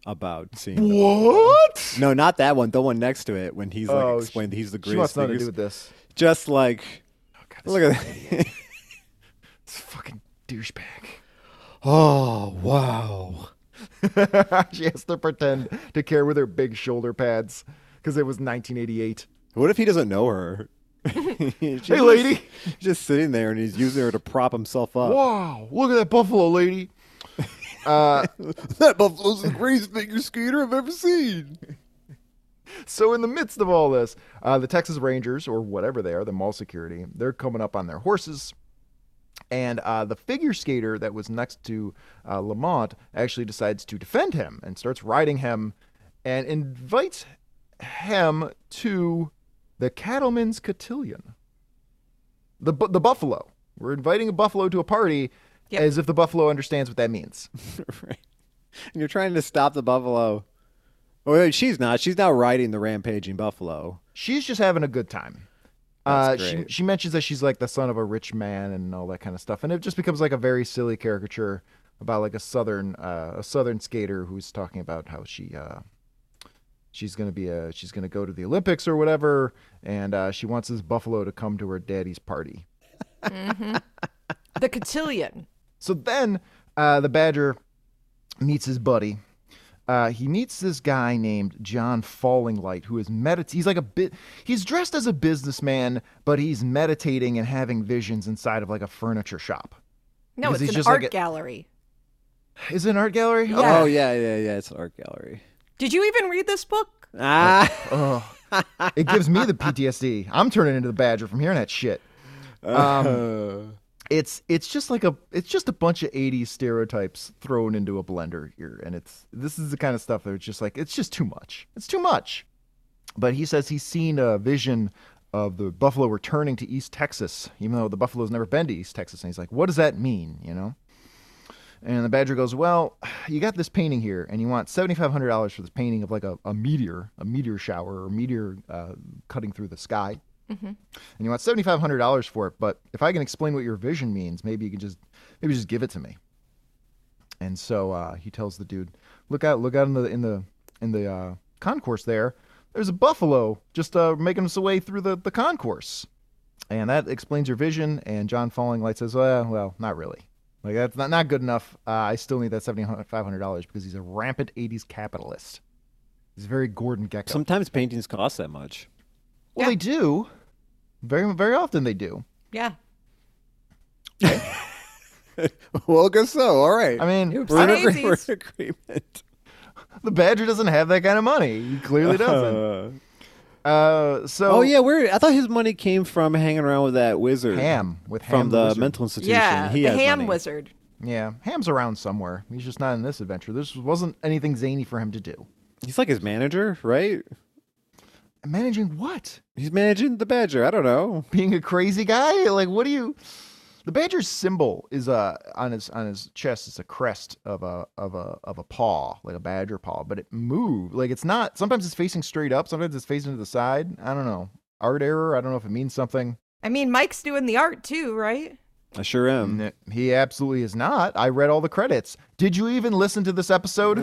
about seeing the
What?
No, not that one. The one next to it when he's
Oh,
like explained he's the
She wants
greatest
nothing to do
figures.
with this.
Just like, look at that.
This fucking douchebag.
Oh, wow.
She has to pretend to care with her big shoulder pads because it was 1988.
What if he doesn't know her?
Hey, lady.
He's just sitting there and he's using her to prop himself up.
Wow, look at that buffalo, lady.
That buffalo's the greatest figure skater I've ever seen.
So in the midst of all this, the Texas Rangers, or whatever they are, the mall security, they're coming up on their horses. And the figure skater that was next to Lamont actually decides to defend him and starts riding him and invites him to the Cattleman's Cotillion. The buffalo. We're inviting a buffalo to a party as if the buffalo understands what that means.
Right. And you're trying to stop the buffalo. Oh, wait, she's not. She's now riding the rampaging buffalo.
She's just having a good time.
That's great.
She mentions that she's like the son of a rich man and all that kind of stuff, and it just becomes like a very silly caricature about like a southern skater who's talking about how she's gonna go to the Olympics or whatever, and she wants this buffalo to come to her daddy's party.
Mm-hmm. The cotillion.
So then the Badger meets his buddy. He meets this guy named John Fallinglight, who is he's dressed as a businessman, but he's meditating and having visions inside of like a furniture shop.
No,
Because
it's
he's
an
just
art
like
gallery.
Is it an art gallery?
Yeah.
Oh, yeah. It's an art gallery.
Did you even read this book?
Ah.
It gives me the PTSD. I'm turning into the Badger from hearing that shit. It's just a bunch of 80s stereotypes thrown into a blender here, and this is the kind of stuff that it's just too much. It's too much. But he says he's seen a vision of the buffalo returning to East Texas, even though the buffalo's never been to East Texas. And he's like, what does that mean, you know? And the Badger goes, well, you got this painting here, and you want $7,500 for this painting of like a meteor shower, or meteor cutting through the sky. Mm-hmm. And you want $7,500 for it, but if I can explain what your vision means, maybe you can just give it to me. And so he tells the dude, look out in the concourse there. There's a buffalo just making its way through the concourse, and that explains your vision. And John Fallinglight says, well, not really. Like that's not good enough. I still need that $7,500 because he's a rampant 80s capitalist. He's very Gordon Gekko.
Sometimes paintings cost that much.
Well, they do. Very, very often they do.
Yeah.
Well, I guess so. All right.
I mean,
Oops.
we're in
Daisies.
agreement.
the Badger doesn't have that kind of money. He clearly doesn't. So
Oh yeah, I thought his money came from hanging around with that wizard.
Ham
from
the
the
wizard.
mental institution.
Yeah,
He
the
has
ham
money.
wizard.
Yeah, Ham's around somewhere. He's just not in this adventure. This wasn't anything zany for him to do.
He's like his manager, right?
Managing what?
He's managing the Badger. I don't know.
Being a crazy guy? Like, what do you? The Badger's symbol is on his chest. It's a crest of a paw, like a badger paw, but it moved. Like it's not. Sometimes it's facing straight up. Sometimes it's facing to the side. I don't know. Art error. I don't know if it means something.
I mean, Mike's doing the art too, right?
I sure am.
He absolutely is not. I read all the credits. Did you even listen to this episode?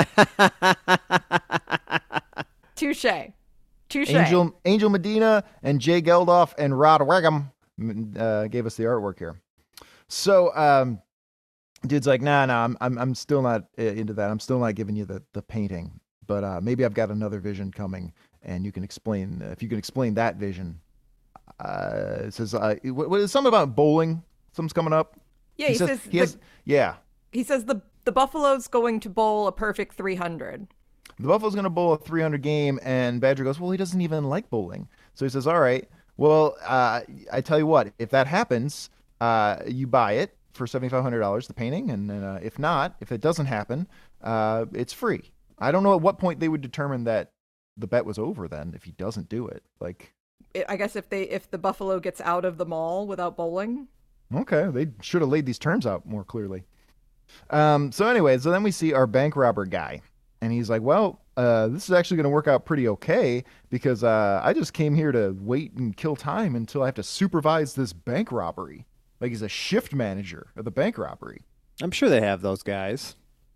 Touche.
Angel Medina and Jay Geldof and Rod Wegum gave us the artwork here. So, dude's like, nah, I'm still not into that. I'm still not giving you the painting, but maybe I've got another vision coming, and you can explain if you can explain that vision. It says, what is something about bowling? Something's coming up.
Yeah, he says He says the Buffalo's going to bowl a perfect 300.
The Buffalo's going to bowl a 300 game, and Badger goes, well, he doesn't even like bowling. So he says, all right, well, I tell you what, if that happens, you buy it for $7,500, the painting, and if not, if it doesn't happen, it's free. I don't know at what point they would determine that the bet was over then if he doesn't do it. Like,
I guess if the Buffalo gets out of the mall without bowling.
Okay, they should have laid these terms out more clearly. So then we see our bank robber guy. And he's like, well, this is actually going to work out pretty okay because I just came here to wait and kill time until I have to supervise this bank robbery. Like he's a shift manager of the bank robbery.
I'm sure they have those guys.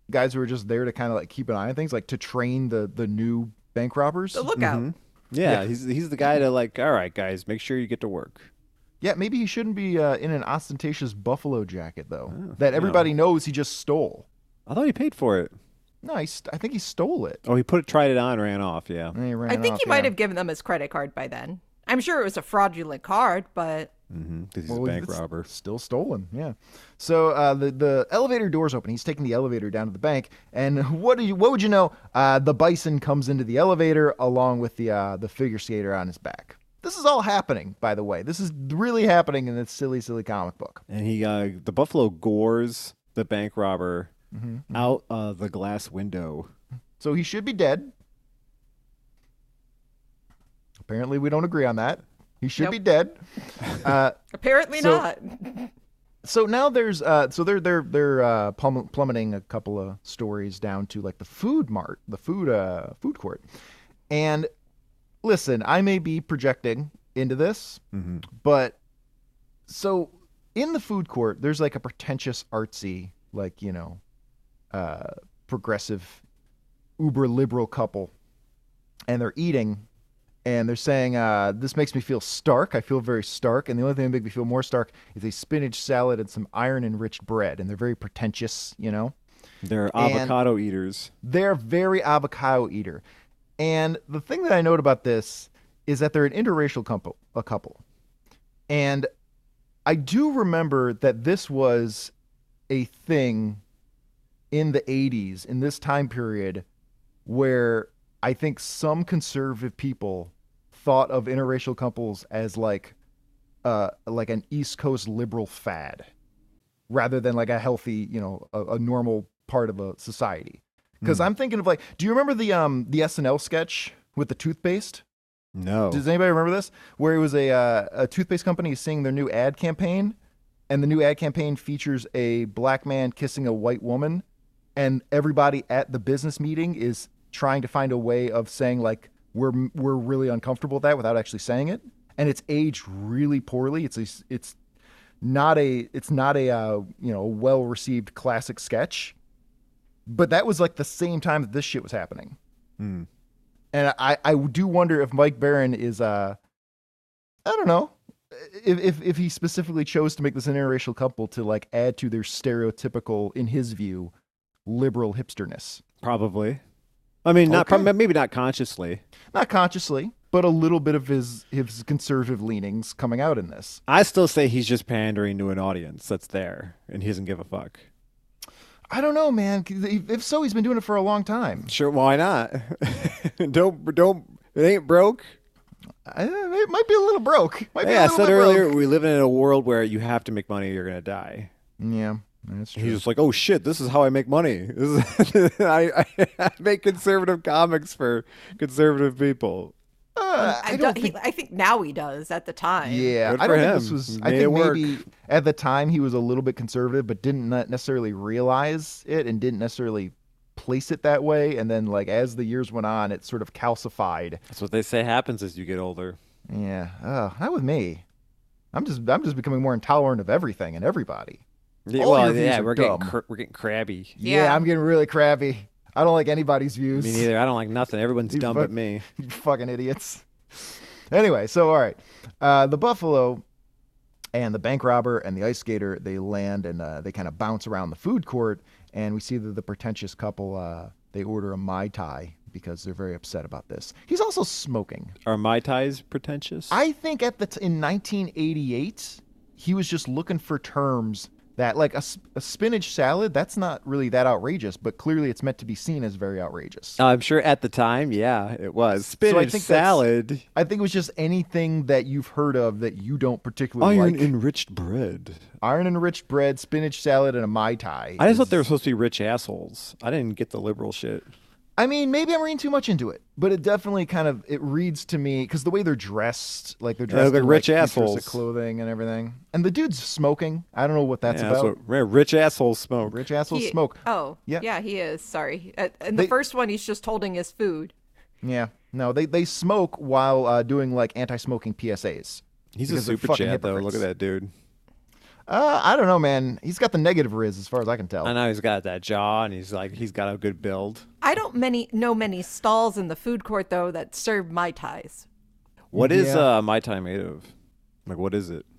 guys who are just there to kind of like keep an eye on things, like to train the new bank robbers.
The lookout.
Yeah, he's the guy to like, all right, guys, make sure you get to work.
Yeah, maybe he shouldn't be in an ostentatious buffalo jacket though, that everybody knows he just stole.
I thought he paid for it.
No, I think he stole it.
Oh, tried it on, ran off. Yeah.
And he ran
I think
off,
he might have given them his credit card by then. I'm sure it was a fraudulent card, but
Because he's a bank
it's
robber.
Still stolen, yeah. So the elevator door's open. He's taking the elevator down to the bank, and what would you know? The bison comes into the elevator along with the figure skater on his back. This is all happening, by the way. This is really happening in this silly comic book.
And the buffalo gores the bank robber out the glass window.
So he should be dead. Apparently, we don't agree on that. He should
Nope.
be dead.
apparently
so-
not.
So now there's they're plummeting a couple of stories down to like the food mart, the food court. And listen, I may be projecting into this, but so in the food court, there's like a pretentious, artsy, like, progressive, uber liberal couple, and they're eating. And they're saying, this makes me feel stark. I feel very stark. And the only thing that makes me feel more stark is a spinach salad and some iron-enriched bread. And they're very pretentious,
They're avocado eaters.
They're very avocado eater. And the thing that I note about this is that they're an interracial couple. And I do remember that this was a thing in the 80s, in this time period, where I think some conservative people thought of interracial couples as like an East Coast liberal fad, rather than like a healthy, a normal part of a society. Because I'm thinking of like, do you remember the SNL sketch with the toothpaste?
No.
Does anybody remember this? Where it was a toothpaste company seeing their new ad campaign, and the new ad campaign features a black man kissing a white woman, and everybody at the business meeting is trying to find a way of saying like we're really uncomfortable with that without actually saying it, and it's aged really poorly. It's not a well received classic sketch, but that was like the same time that this shit was happening. And I do wonder if Mike Baron is I don't know if he specifically chose to make this an interracial couple to like add to their stereotypical, in his view, liberal hipsterness.
Probably. I mean, maybe not consciously.
Not consciously, but a little bit of his conservative leanings coming out in this.
I still say he's just pandering to an audience that's there, and he doesn't give a fuck.
I don't know, man. If so, he's been doing it for a long time.
Sure, why not? don't. It ain't broke.
It might be a little broke.
I said earlier, we live in a world where you have to make money or you're gonna die.
Yeah, that's true.
He's just like, oh shit, this is how I make money. I make conservative comics for conservative people.
I think now he does. At the time,
Yeah,
Good
I
for
don't think
him.
this was.
He
I
made
think
it work.
maybe at the time he was a little bit conservative, but didn't necessarily realize it and didn't necessarily place it that way. And then, like as the years went on, it sort of calcified.
That's what they say happens as you get older.
Yeah, not with me. I'm just becoming more intolerant of everything and everybody.
Yeah,
All
well,
your views
yeah,
are
we're
dumb.
getting crabby.
Yeah.
I'm getting really crabby. I don't like anybody's views.
Me neither. I don't like nothing. Everyone's
You
dumb
fuck-
but me.
You fucking idiots. Anyway, so all right, the buffalo and the bank robber and the ice skater, they land and they kind of bounce around the food court, and we see that the pretentious couple they order a Mai Tai because they're very upset about this. He's also smoking.
Are Mai Tais pretentious?
I think in 1988 he was just looking for terms that like a spinach salad, that's not really that outrageous, but clearly it's meant to be seen as very outrageous.
I'm sure at the time, yeah, it was.
So I
Spinach
think
salad.
I think it was just anything that you've heard of that you don't particularly
Iron
like.
enriched bread.
Iron enriched bread, spinach salad, and a Mai Tai.
I just thought they were supposed to be rich assholes. I didn't get the liberal shit.
I mean, maybe I'm reading too much into it, but it definitely it reads to me because the way they're dressed, like they're dressed
like
in
rich
futuristic
assholes.
clothing and everything. And the dude's smoking. I don't know what that's
Yeah,
about.
rich assholes smoke.
Rich assholes
He-
smoke.
Oh,
Yeah.
yeah, he is. Sorry. In the
They-
first one, he's just holding his food.
Yeah. No, they smoke while doing like anti-smoking PSAs.
He's a
because they're
super
fucking
chat though. Look
hypocrites.
at that dude.
I don't know, man. He's got the negative riz as far as I can tell.
I know he's got that jaw, and he's got a good build.
I don't know many stalls in the food court though that serve Mai Tais.
What is
Yeah.
Mai Tai made of? Like, what is it?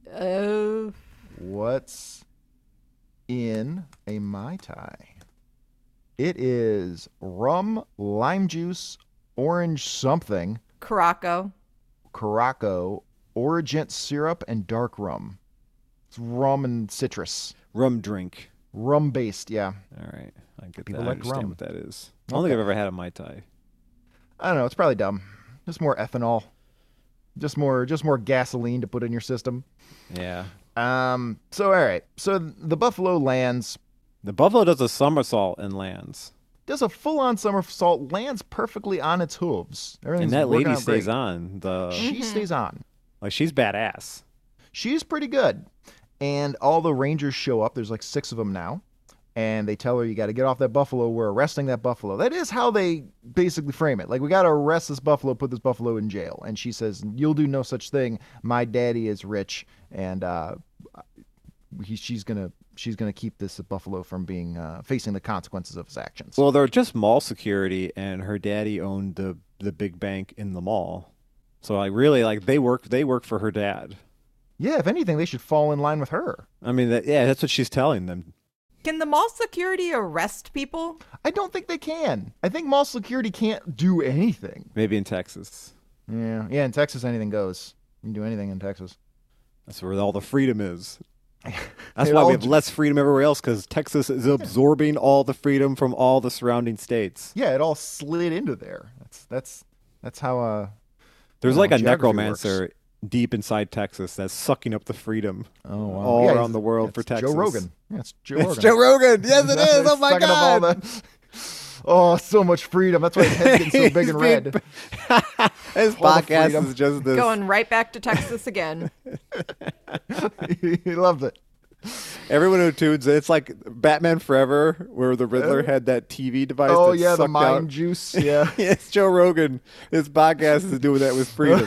What's in a Mai Tai? It is rum, lime juice, orange something,
Caraco.
orgeat syrup, and dark rum. It's rum and citrus.
Rum drink.
Rum based, yeah.
All right, I get
People
that. I
like
understand
rum.
what that is. I don't think I've ever had a Mai Tai.
I don't know. It's probably dumb. Just more ethanol. Just more gasoline to put in your system.
Yeah.
So all right. So the buffalo lands,
The buffalo does a somersault and lands.
does a full-on somersault, lands perfectly on its hooves.
And
Everything's
that
working
lady
out
stays
great.
on.
She stays on.
Like, she's badass.
She's pretty good. And all the rangers show up. There's like 6 of them now. And they tell her, you got to get off that buffalo. We're arresting that buffalo. That is how they basically frame it. Like, we got to arrest this buffalo, put this buffalo in jail. And she says, you'll do no such thing. My daddy is rich. And she's gonna keep this buffalo from being facing the consequences of his actions.
Well, they're just mall security, and her daddy owned the big bank in the mall. So, like, really, like, they work for her dad.
Yeah, if anything, they should fall in line with her.
I mean, that's what she's telling them.
Can the mall security arrest people?
I don't think they can. I think mall security can't do anything.
Maybe in Texas.
Yeah, in Texas, anything goes. You can do anything in Texas.
That's where all the freedom is. That's
It
why
all
we have
ju-
less freedom everywhere else, because Texas is absorbing all the freedom from all the surrounding states.
Yeah, it all slid into there. That's how.
There's
Oh,
like a
geography
necromancer deep inside Texas that's sucking up the freedom
Yeah,
all around
he's-
the world for
it's
Texas.
Joe Rogan. Yeah, it's Joe Rogan.
It's Joe Rogan. Yes, it is. Oh my
Sucking up all
God.
Oh, so much freedom. That's why his head's getting so big and red.
His
All the
podcast
freedom.
is just this.
Going right back to Texas again.
He loves it.
Everyone who tunes in, it's like Batman Forever, where the Riddler had that TV device.
Oh
that
yeah, the
sucked
mind
out.
juice. Yeah.
It's Joe Rogan. His podcast is doing that with freedom.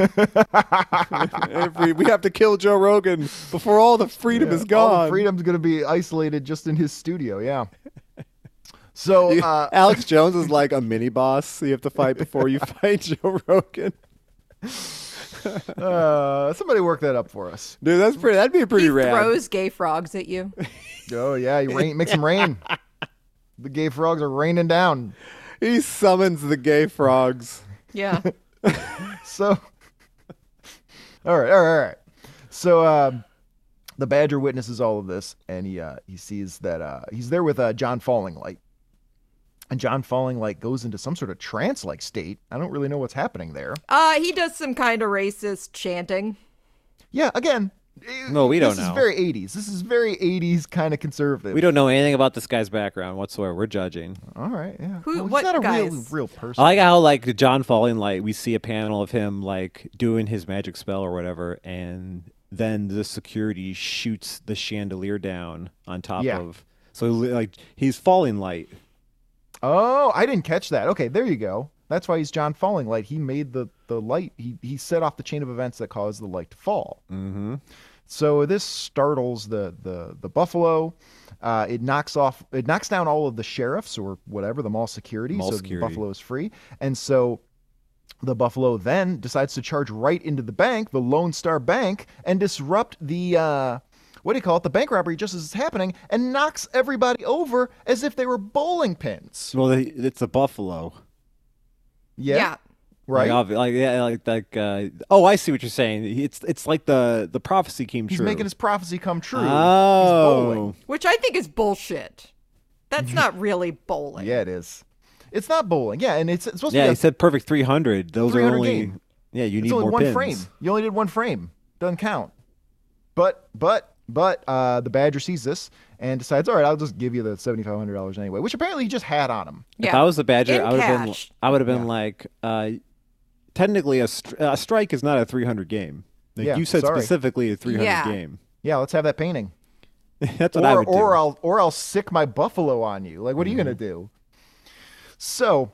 We have to kill Joe Rogan before all the freedom is
All
gone.
the freedom's gonna be isolated just in his studio. Yeah. So
Alex Jones is like a mini boss you have to fight before you fight Joe Rogan.
somebody work that up for us.
Dude, that'd be pretty
He
rad.
throws gay frogs at you.
Oh yeah, make some rain. The gay frogs are raining down.
He summons the gay frogs.
Yeah.
So, all right. So, the Badger witnesses all of this, and he sees that he's there with John Fallinglight, and John Fallinglight goes into some sort of trance-like state. I don't really know what's happening there.
He does some kind of racist chanting.
Yeah, again,
No, we don't
This is
know.
very 80s. This is very 80s kind of conservative.
We don't know anything about this guy's background whatsoever. We're judging.
All right, yeah.
Who-
He's
what
not a
guys?
real person.
I like how, like, John Falling Light, we see a panel of him, like, doing his magic spell or whatever, and then the security shoots the chandelier down on top
Yeah.
of. So, like, he's falling light.
Oh, I didn't catch that. Okay, there you go. That's why he's John Fallinglight. He made the light. He set off the chain of events that caused the light to fall.
Mm-hmm.
So this startles the buffalo. It knocks down all of the sheriffs or whatever, the mall security.
Mall
so
security.
the buffalo is free. And so the buffalo then decides to charge right into the bank, the Lone Star Bank, and disrupt the what do you call it? The bank robbery just as it's happening, and knocks everybody over as if they were bowling pins.
Well, it's a buffalo.
Yeah.
Right.
Oh, I see what you're saying. It's like the prophecy came
He's
true.
making his prophecy come true.
Oh.
He's bowling.
Which I think is bullshit. That's not really bowling.
Yeah, it is. It's not bowling. Yeah, and it's supposed to
Yeah,
be
he said perfect 300. Those
300
are only.
game.
Yeah, you
it's
need
only
more
one
pins.
frame. You only did one frame. Doesn't count. But the Badger sees this and decides, all right, I'll just give you the $7,500 anyway, which apparently he just had on him.
If
Yeah.
I was the Badger,
In
I would have been.
cash.
I would have been like, technically, a strike is not a 300 game. Like,
Yeah,
you said
sorry.
specifically a 300
Yeah.
game.
Yeah, let's have that painting.
That's what I would do.
Or I'll sick my buffalo on you. Like, what are you gonna do? So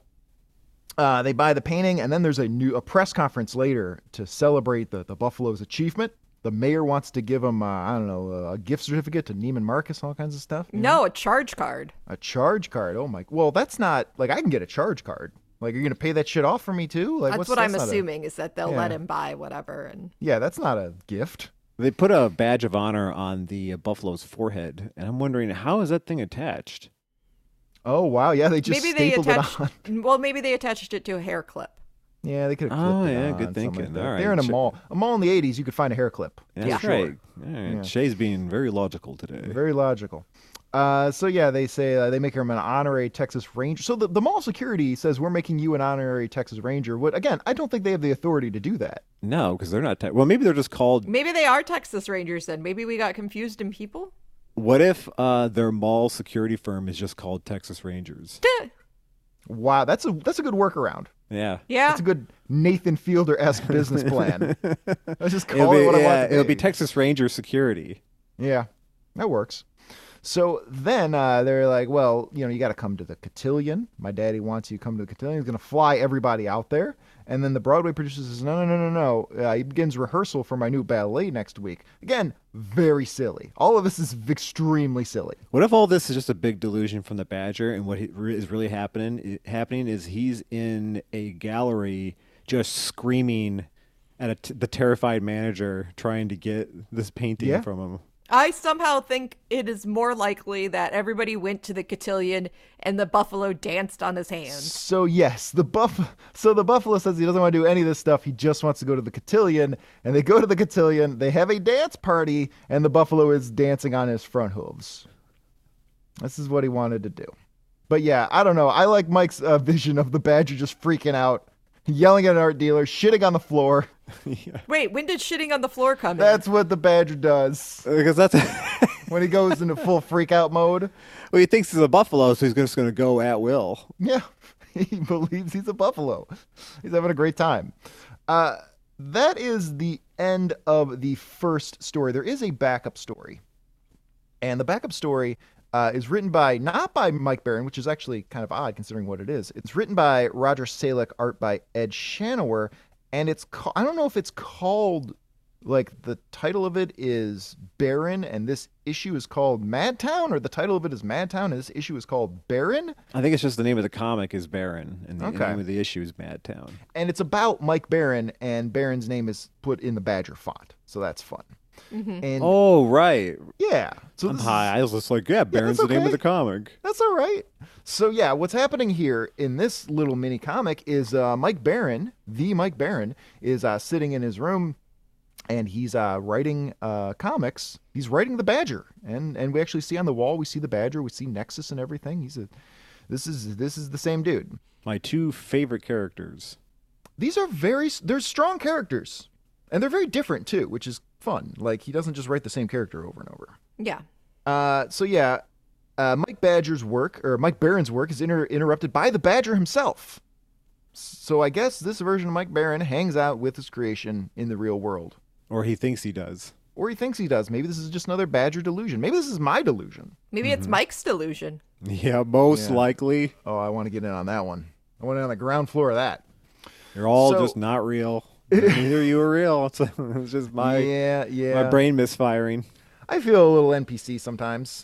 they buy the painting, and then there's a press conference later to celebrate the buffalo's achievement. the mayor wants to give him, I don't know, a gift certificate to Neiman Marcus, all kinds of stuff. you know?
No, a charge card.
A charge card. Oh my. Well, that's not like I can get a charge card. Like, you're gonna pay that shit off for me too? Like,
That's what I'm
not a-
assuming is that they'll let
Yeah.
him buy whatever. And
Yeah, that's not a gift.
They put a badge of honor on the buffalo's forehead, and I'm wondering, how is that thing attached?
Oh wow, yeah, they just
maybe they
stapled
attached.
it on.
Well, maybe they attached it to a hair clip.
Yeah, they could have.
Oh,
clipped it
yeah,
on,
good
something
thinking.
like that.
All right,
They're in a
sure.
mall. A mall in the '80s, you could find a hair clip.
That's
Yeah.
right. All right.
Yeah.
Shay's being very logical today.
Very logical. So yeah, they say they make him an honorary Texas Ranger. So the mall security says we're making you an honorary Texas Ranger. What again? I don't think they have the authority to do that.
No, because they're not. Well, maybe they're just called.
Maybe they are Texas Rangers then. Maybe we got confused in people.
What if their mall security firm is just called Texas Rangers?
Wow, that's a good workaround.
Yeah.
Yeah.
That's a good Nathan Fielder-esque business plan. Let's just
It'll
call
be,
it what I want.
yeah,
it to
it'll be Texas Ranger Security.
Yeah, that works. So then they're like, well, you got to come to the cotillion. My daddy wants you to come to the cotillion. He's going to fly everybody out there. And then the Broadway producer says, no. He begins rehearsal for my new ballet next week. Again, very silly. All of this is extremely silly.
What if all this is just a big delusion from the Badger, and what is really happening is he's in a gallery just screaming at the terrified manager trying to get this painting from him.
I somehow think it is more likely that everybody went to the cotillion and the buffalo danced on his hands.
So yes, the buffalo says he doesn't want to do any of this stuff. He just wants to go to the cotillion, and they go to the cotillion. They have a dance party, and the buffalo is dancing on his front hooves. This is what he wanted to do. But yeah, I don't know. I like Mike's vision of the Badger just freaking out, yelling at an art dealer, shitting on the floor.
Wait, when did shitting on the floor come in?
That's what the Badger does
Because that's
when he goes into full freak out mode.
well, he thinks he's a buffalo, so he's just going to go at will.
Yeah, he believes he's a buffalo. He's having a great time. That is the end of the first story. There is a backup story. And the backup story is written not by Mike Baron, which is actually kind of odd considering what it is. It's written by Roger Salek, art by Ed Shanower. And I don't know if it's called, like, the title of it is Baron, and this issue is called Madtown, or the title of it is Madtown, and this issue is called Baron.
I think it's just the name of the comic is Baron, and the
Okay.
name of the issue is Madtown.
And it's about Mike Baron, and Baron's name is put in the Badger font, so that's fun. And
Oh, right.
yeah, so
I'm
this
high. I was just like, yeah, Baron's
that's
the name of
okay.
the comic.
That's all right. So yeah, what's happening here in this little mini comic is Mike Baron, the Mike Baron, is sitting in his room, and he's writing comics. He's writing the Badger, and we actually see on the wall, we see the Badger, we see Nexus and everything. This is the same dude.
My two favorite characters.
These are they're strong characters, and they're very different too, which is fun. Like, he doesn't just write the same character over and over.
Yeah.
So yeah, Mike Baron's work is interrupted by the Badger himself. So I guess this version of Mike Baron hangs out with his creation in the real world.
Or he thinks he does.
Or he thinks he does. Maybe this is just another Badger delusion. Maybe this is my delusion.
Maybe it's Mike's delusion.
Yeah, most
Yeah.
likely.
Oh, I want to get in on that one. I want in on the ground floor of that.
You're all
So-
just not real. Neither you are real. It's just my
Yeah.
my brain misfiring.
I feel a little NPC sometimes.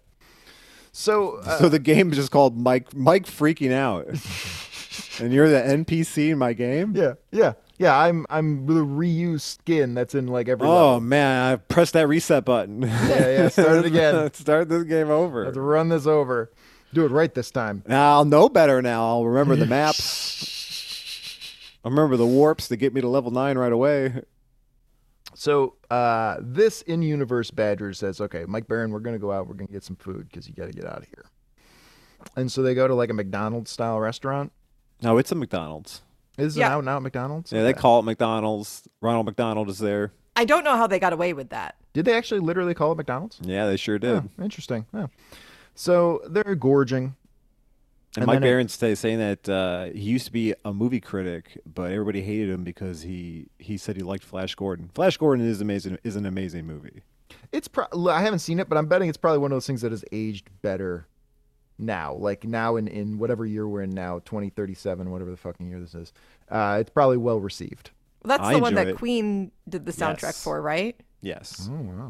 So,
So the game is just called Mike freaking out. And you're the NPC in my game?
yeah. I'm the reused skin that's in like every
Oh
level.
man, I pressed that reset button.
Yeah. Start it again.
Start this game
Have to
over.
run this over. Do it right this time.
Now I'll know better now. I'll remember the maps. I'll remember the warps to get me to level 9 right away.
So this in-universe Badger says, okay, Mike Baron, we're going to go out. We're going to get some food because you got to get out of here. And so they go to like a McDonald's-style restaurant.
No, it's a McDonald's.
Is it
Yeah.
out and out McDonald's?
Yeah, they
Okay.
call it McDonald's. Ronald McDonald is there.
I don't know how they got away with that.
Did they actually literally call it McDonald's?
Yeah, they sure did.
Oh, interesting. Yeah. So they're gorging.
And
And
Mike
then it-
Baron saying that he used to be a movie critic, but everybody hated him because he said he liked Flash Gordon. Flash Gordon is an amazing movie.
It's I haven't seen it, but I'm betting it's probably one of those things that has aged better now. Like now in whatever year we're in now, 2037, whatever the fucking year this is. It's probably well received.
That's
I
the one
enjoy
that
it.
Queen did the soundtrack
Yes.
for, right?
Yes.
Oh wow.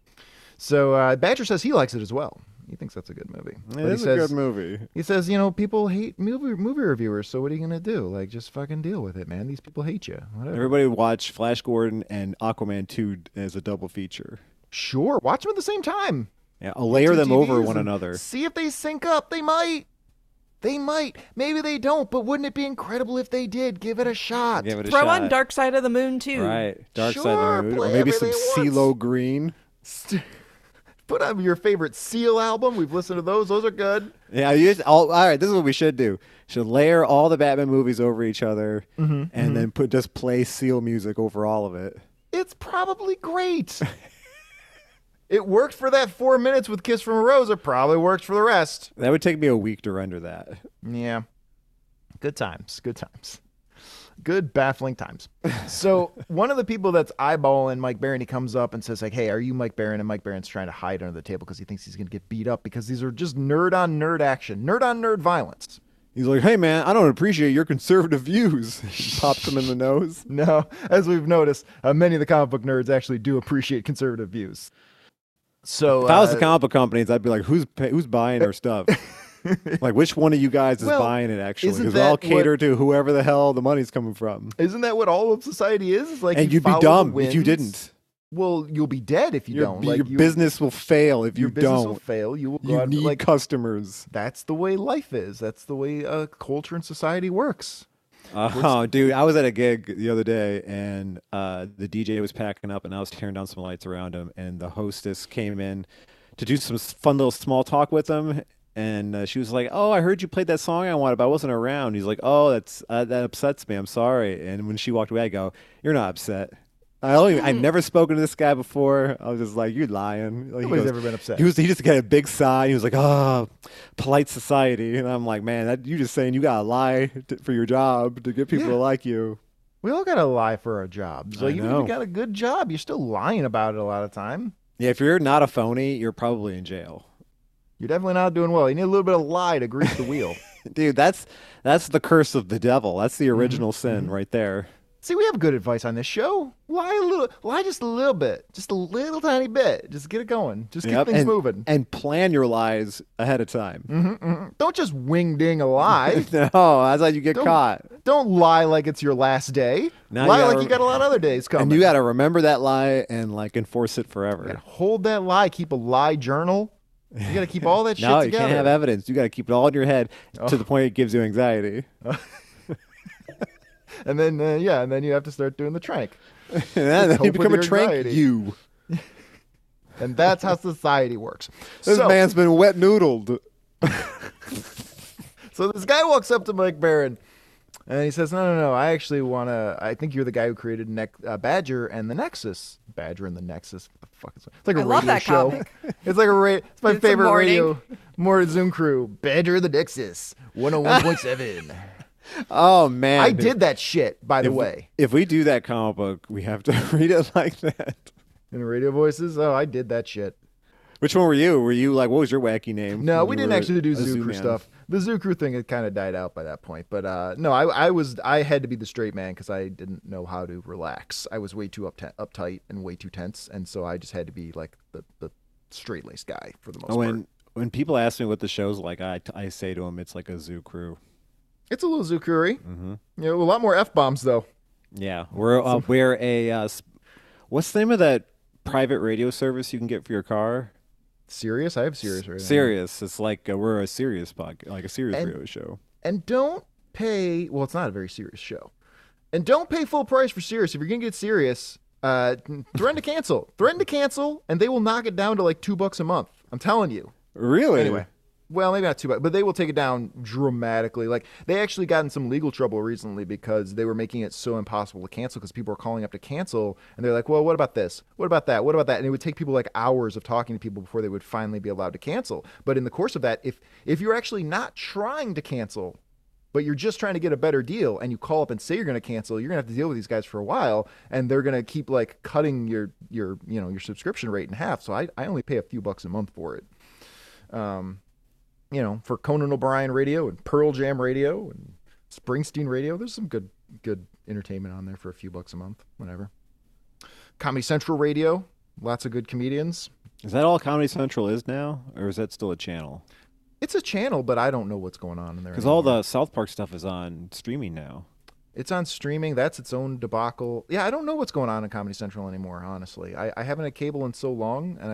So Badger says he likes it as well. He thinks that's a good movie.
It
But he
is a
says
good movie.
he says, people hate movie reviewers, so what are you gonna do? Like, just fucking deal with it, man. These people hate you. Whatever.
Everybody watch Flash Gordon and Aquaman 2 as a double feature.
Sure, watch them at the same time.
Yeah, I'll layer
Two
them over
TVs
one
and
another.
See if they sync up. They might. They might. Maybe they don't. But wouldn't it be incredible if they did? Give it a shot.
Give it a
Throw
shot.
on Dark Side of the Moon too.
Right. Dark Side
Sure,
of the Moon. Or
play
maybe some
everything at once.
CeeLo Green.
Put on your favorite Seal album. We've listened to those. Those are good.
Yeah, all right, this is what we should do. Should layer all the Batman movies over each other and then just play Seal music over all of it.
It's probably great. It worked for that 4 minutes with Kiss from a Rose. It probably works for the rest.
That would take me a week to render that.
Yeah. Good times. Good times. Good baffling times. So one of the people that's eyeballing Mike Barron, he comes up and says, like, hey, are you Mike Barron? And Mike Barron's trying to hide under the table because he thinks he's going to get beat up because these are just nerd on nerd action, nerd on nerd violence.
He's like, hey, man, I don't appreciate your conservative views. He pops him in the nose.
No, as we've noticed, many of the comic book nerds actually do appreciate conservative views. So
If I was the comic book companies, I'd be like, who's buying our stuff? Like, which one of you guys is
Well,
buying it, actually?
isn't
Because they'll all
that what-
cater to whoever the hell the money's coming from.
isn't that what all of society is? It's like
And
you
you'd be
follow the
dumb if you
winds.
didn't.
Well, you'll be dead if you
Your,
don't.
your
Like, you,
business will fail if
your
you
business will
don't.
fail. You will go
You
out
need
like
customers.
that's the way life is. That's the way culture and society works.
Oh, dude, I was at a gig the other day, and the DJ was packing up, and I was tearing down some lights around him, and the hostess came in to do some fun little small talk with him, and she was like, "Oh, I heard you played that song I wanted, but I wasn't around." He's like, "Oh, that upsets me. I'm sorry." And when she walked away, I go, "You're not upset." I've never spoken to this guy before. I was just like, "You're lying." Like, he
Nobody's
goes-
ever been upset.
He just got a big sigh. He was like, "Oh, polite society," and I'm like, "Man, you just saying you gotta lie for your job to get people to like you."
We all gotta lie for our jobs.
I
Like even if
know.
you got a good job, you're still lying about it a lot of time.
Yeah, if you're not a phony, you're probably in jail,
You're definitely not doing well. You need a little bit of lie to grease the wheel.
dude. That's the curse of the devil. That's the original sin right there.
See, we have good advice on this show. Lie just a little bit, just a little tiny bit. Just get it going. Just get
Yep,
things
and,
moving.
and plan your lies ahead of time.
Don't just wing ding a lie.
No, that's how you get
Don't-
caught.
Don't lie like it's your last day.
Now
lie
you
like
gotta-
you got a lot of other days coming.
And you got to remember that lie and like enforce it forever.
You gotta hold that lie. Keep a lie journal. You got to keep all that shit
No, you
together.
can't have evidence. You got to keep it all in your head to the point it gives you anxiety.
And then, and then you have to start doing the trank.
And then
cope
you become a
with your
trank
anxiety.
you.
And that's how society works.
This
So-
man's been wet noodled.
So this guy walks up to Mike Barron and he says, no, I actually I think you're the guy who created Badger and the Nexus. Badger and the Nexus. What the fuck is it? It's like a
I love
radio
that
show.
comic.
It's like it's my
It's a
favorite
morning.
radio. More Zoom crew. Badger and the Nexus. 101.7.
Oh man,
I did that shit, by the way.
If we do that comic book, we have to read it like that.
In radio voices. Oh, I did that shit.
Which one were you? Were you like, what was your wacky name?
No,
when
we
you
didn't
were
actually do
a
Zoo Crew
man?
stuff. The Zoo Crew thing had kind of died out by that point. But no, I had to be the straight man because I didn't know how to relax. I was way too uptight and way too tense, and so I just had to be like the straight laced guy for the most part.
When people ask me what the show's like, I say to them it's like a Zoo Crew.
It's a little Zoo Crew-y. You know, a lot more F bombs though.
Yeah, we're what's the name of that private radio service you can get for your car?
Serious? I have Serious right now.
Serious. It's like we're a serious like a serious
And-
radio show.
And don't pay. Well, it's not a very serious show. And don't pay full price for Serious. If you're gonna get serious, threaten to cancel. Threaten to cancel, and they will knock it down to like $2 a month. I'm telling you.
Really?
Anyway, well, maybe not too bad, but they will take it down dramatically. Like they actually got in some legal trouble recently because they were making it so impossible to cancel because people were calling up to cancel, and they're like, "Well, what about this? What about that? What about that?" And it would take people like hours of talking to people before they would finally be allowed to cancel. But in the course of that, if you're actually not trying to cancel, but you're just trying to get a better deal, and you call up and say you're going to cancel, you're going to have to deal with these guys for a while, and they're going to keep like cutting your subscription rate in half. So I only pay a few bucks a month for it. For Conan O'Brien radio and Pearl Jam radio and Springsteen radio, there's some good good entertainment on there for a few bucks a month, whatever. Comedy Central Radio, lots of good comedians.
Is that all Comedy Central is now, or is that still a channel?
It's a channel, but I don't know what's going on in there.
Because all the South Park stuff is on streaming now.
It's on streaming. That's its own debacle. Yeah, I don't know what's going on in Comedy Central anymore, honestly. I haven't had cable in so long, and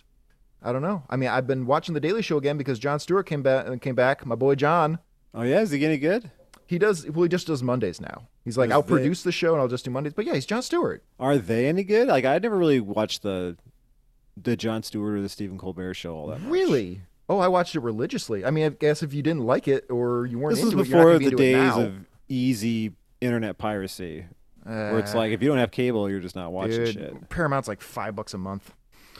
I don't know. I mean, I've been watching The Daily Show again because Jon Stewart came back. My boy John.
Oh, yeah? Is he getting good?
He just does Mondays now. He's like, I'll produce the show and I'll just do Mondays. But yeah, he's Jon Stewart.
Are they any good? Like, I never really watched the Jon Stewart or the Stephen Colbert show all that much.
Really? Oh, I watched it religiously. I mean, I guess if you didn't like it or you weren't
this
into
was
it, you're not
before
gonna be
the
into it
days
now.
of easy internet piracy, where it's like if you don't have cable, you're just not watching
Dude,
shit.
Paramount's like $5 a month.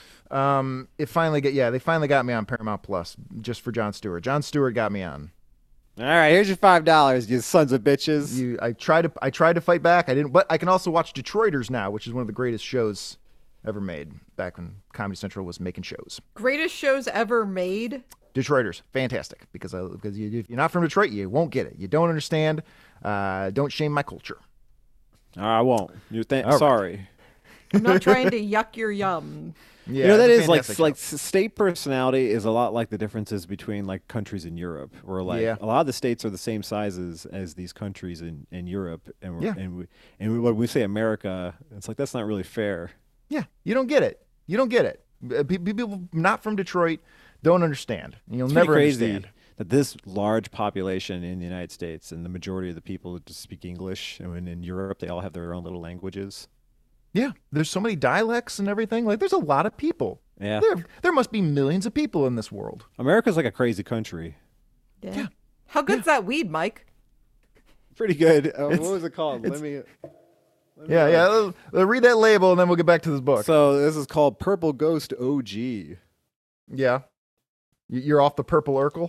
They finally got me on Paramount Plus just for Jon Stewart. Jon Stewart got me on.
All right, here's your $5, you sons of bitches.
I tried to fight back. I didn't, but I can also watch Detroiters now, which is one of the greatest shows ever made back when Comedy Central was making shows.
Greatest shows ever made.
Detroiters, fantastic, because if you're not from Detroit, you won't get it. You don't understand. Don't shame my culture.
I won't.
right.
Sorry.
I'm not trying to yuck your yum.
Yeah,
You know, that
it's a
is like
fantastic show.
state personality is a lot like the differences between like countries in Europe, where like
Yeah.
a lot of the states are the same sizes as these countries in Europe, and
Yeah.
when we say America, it's like that's not really fair.
Yeah, you don't get it. You don't get it. People not from Detroit don't understand. You'll
It's
never
pretty crazy
understand.
that this large population in the United States and the majority of the people just speak English, and when in Europe they all have their own little languages.
Yeah, there's so many dialects and everything. Like, there's a lot of people.
Yeah,
There must be millions of people in this world.
America's like a crazy country.
Yeah. How good's that weed, Mike?
Pretty good. What was it called? Let me.
Yeah. Read that label, and then we'll get back to this book.
So this is called Purple Ghost OG.
Yeah. You're off the purple Urkel?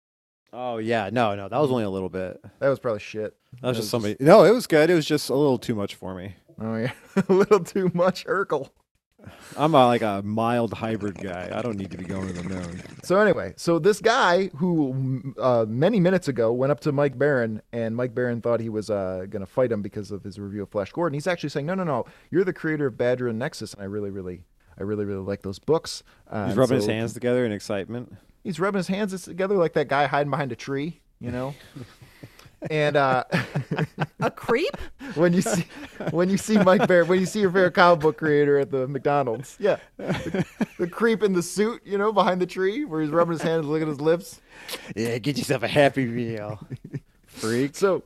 Oh yeah, no, that was only a little bit.
That was probably shit.
That was just somebody. No, it was good. It was just a little too much for me.
Oh, yeah. A little too much Urkel.
I'm like a mild hybrid guy. I don't need to be going to the moon.
So anyway, this guy who many minutes ago went up to Mike Barron, and Mike Barron thought he was going to fight him because of his review of Flash Gordon. He's actually saying, no, you're the creator of Badger and Nexus, and I really like those books.
He's rubbing his hands together in excitement.
He's rubbing his hands together like that guy hiding behind a tree, you know. And
A creep?
when you see Mike Barron, when you see your favorite comic book creator at the McDonald's, yeah, the creep in the suit, you know, behind the tree where he's rubbing his hands, looking at his lips.
Yeah, get yourself a Happy Meal, freak.
So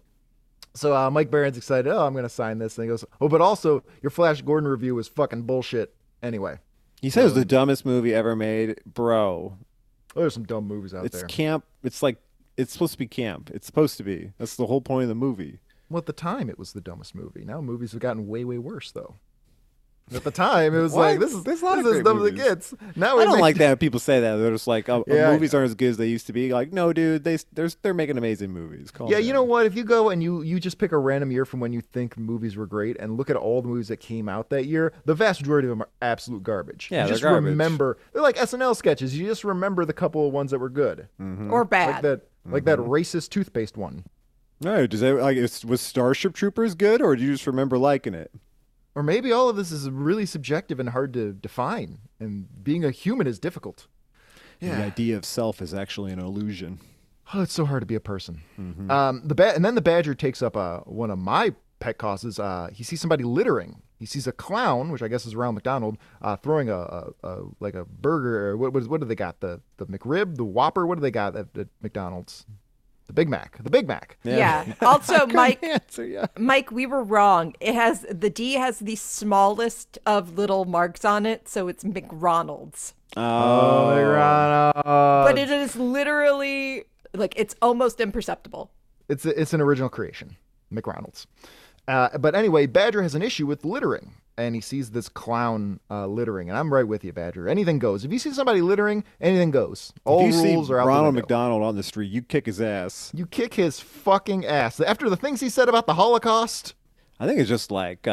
Mike Barron's excited. Oh, I'm going to sign this. And he goes, oh, but also your Flash Gordon review was fucking bullshit. Anyway,
He said it was the dumbest movie ever made, bro.
there's some dumb movies out
It's
there.
camp. It's like it's supposed to be camp. It's supposed to be. That's the whole point of the movie.
Well, at the time, it was the dumbest movie. Now movies have gotten way, way worse, though. At the time, it was
What?
like, this is
There's a lot of
as
great
dumb as it
movies.
gets. Now
I don't like that when people say that. They're just like, oh,
Yeah, I
movies aren't as good as they used to be. Like, no, dude, they're making amazing movies. Calm
Yeah, you
down.
know what? If you go and you just pick a random year from when you think movies were great and look at all the movies that came out that year, the vast majority of them are absolute garbage.
Yeah,
you
they're
just
garbage.
remember they're like SNL sketches. You just remember the couple of ones that were good,
Or bad?
like that racist toothpaste one,
No, does that was Starship Troopers good, or do you just remember liking it?
or maybe all of this is really subjective and hard to define. And being a human is difficult.
The idea of self is actually an illusion.
Oh, it's so hard to be a person. And then the Badger takes up one of my pet causes. He sees somebody littering. He sees a clown, which I guess is Ronald McDonald, throwing a burger. Or what do they got? The McRib, the Whopper. What do they got at McDonald's? The Big Mac. The Big Mac.
Yeah. Also, Mike,
Answer, yeah.
Mike, we were wrong. The D has the smallest of little marks on it, so it's McRonald's.
Oh, McDonald.
But it is literally like it's almost imperceptible.
It's an original creation, McRonald's. But anyway, Badger has an issue with littering, and he sees this clown littering. And I'm right with you, Badger. Anything goes. If you see somebody littering, anything goes. All
If you
rules
see
are out
Ronald
the window.
McDonald on the street, you kick his ass.
You kick his fucking ass. After the things he said about the Holocaust,
I think it's just like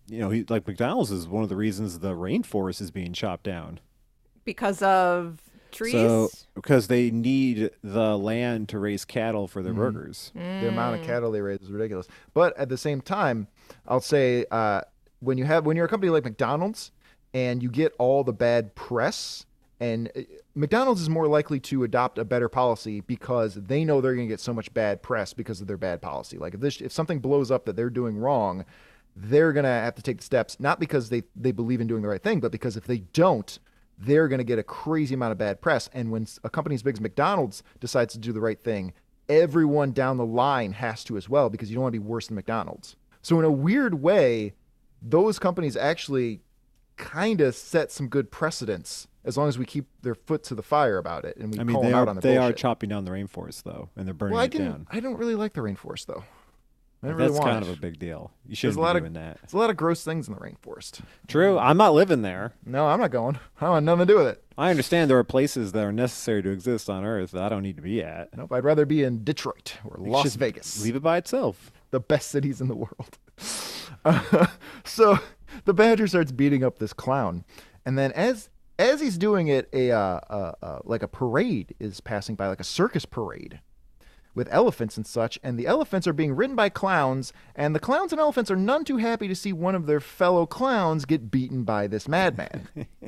McDonald's is one of the reasons the rainforest is being chopped down.
Because of Trees?
So because they need the land to raise cattle for their burgers.
The amount of cattle they raise is ridiculous. But at the same time, I'll say when you're a company like McDonald's and you get all the bad press, and McDonald's is more likely to adopt a better policy because they know they're going to get so much bad press because of their bad policy. Like if something blows up that they're doing wrong, they're going to have to take the steps, not because they believe in doing the right thing, but because if they don't, they're going to get a crazy amount of bad press. And when a company as big as McDonald's decides to do the right thing, everyone down the line has to as well, because you don't want to be worse than McDonald's. So in a weird way, those companies actually kind of set some good precedents as long as we keep their foot to the fire about it and we call them out on the
they
bullshit.
are chopping down the rainforest though, and they're burning
Well,
it down.
I don't really like the rainforest though. I don't
That's
really want
kind
it.
of a big deal. You
There's
shouldn't
a lot
be
of
doing that.
There's a lot of gross things in the rainforest.
True. I'm not living there.
No, I'm not going. I don't want nothing to do with it.
I understand there are places that are necessary to exist on Earth that I don't need to be at.
Nope, I'd rather be in Detroit or Las
Just
Vegas.
Leave it by itself.
The best cities in the world. So the Badger starts beating up this clown, and then as he's doing it, like a parade is passing by, like a circus parade with elephants and such, and the elephants are being ridden by clowns, and the clowns and elephants are none too happy to see one of their fellow clowns get beaten by this madman.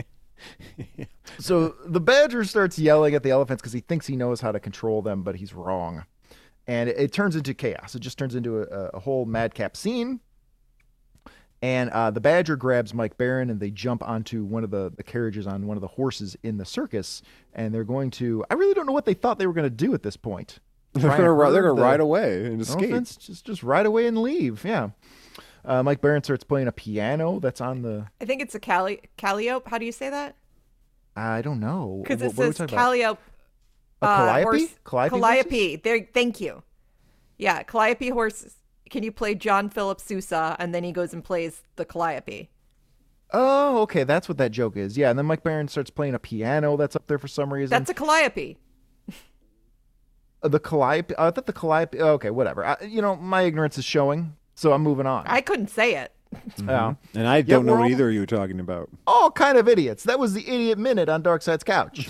So the Badger starts yelling at the elephants because he thinks he knows how to control them, but he's wrong. And it turns into chaos. It just turns into a whole madcap scene. And the Badger grabs Mike Baron, and they jump onto one of the carriages on one of the horses in the circus. And they're going to... I really don't know what they thought they were going to do at this point.
They're going to ride away and escape.
Elephants just ride away and leave, yeah. Mike Baron starts playing a piano that's on the...
I think it's a calliope. How do you say that?
I don't know.
Because it
What are we
says
talking about?
calliope.
A calliope?
Horse.
Calliope
Calliope. There. Thank you. Yeah, calliope horses. Can you play John Philip Sousa? And then he goes and plays the calliope.
Oh, okay. That's what that joke is. Yeah, and then Mike Baron starts playing a piano that's up there for some reason.
That's a calliope.
The calliope? I thought the calliope... Okay, whatever. My ignorance is showing, so I'm moving on.
I couldn't say it.
Yeah.
And I don't know
we're
what
all-
either of you are talking about.
All kind of idiots. That was the Idiot Minute on Darkseid's Couch.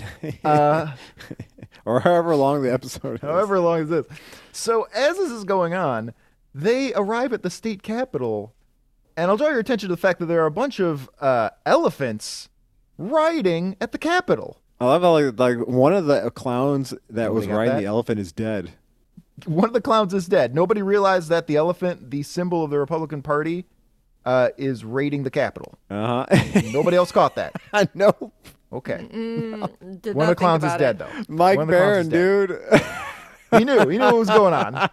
Or however long the episode is.
However long as this. So as this is going on, they arrive at the state capitol, and I'll draw your attention to the fact that there are a bunch of elephants riding at the capitol.
I love how like one of the clowns that was
Nobody got
riding
that?
the elephant is dead.
One of the clowns is dead. Nobody realized that the elephant, the symbol of the Republican Party, is raiding the capitol.
Uh-huh.
Nobody else caught that.
No.
Okay.
Did
One
not
of the clowns
think
is
about
dead,
it.
though.
Mike
One of the clowns
Baron,
is dead.
dude.
He knew what was going on.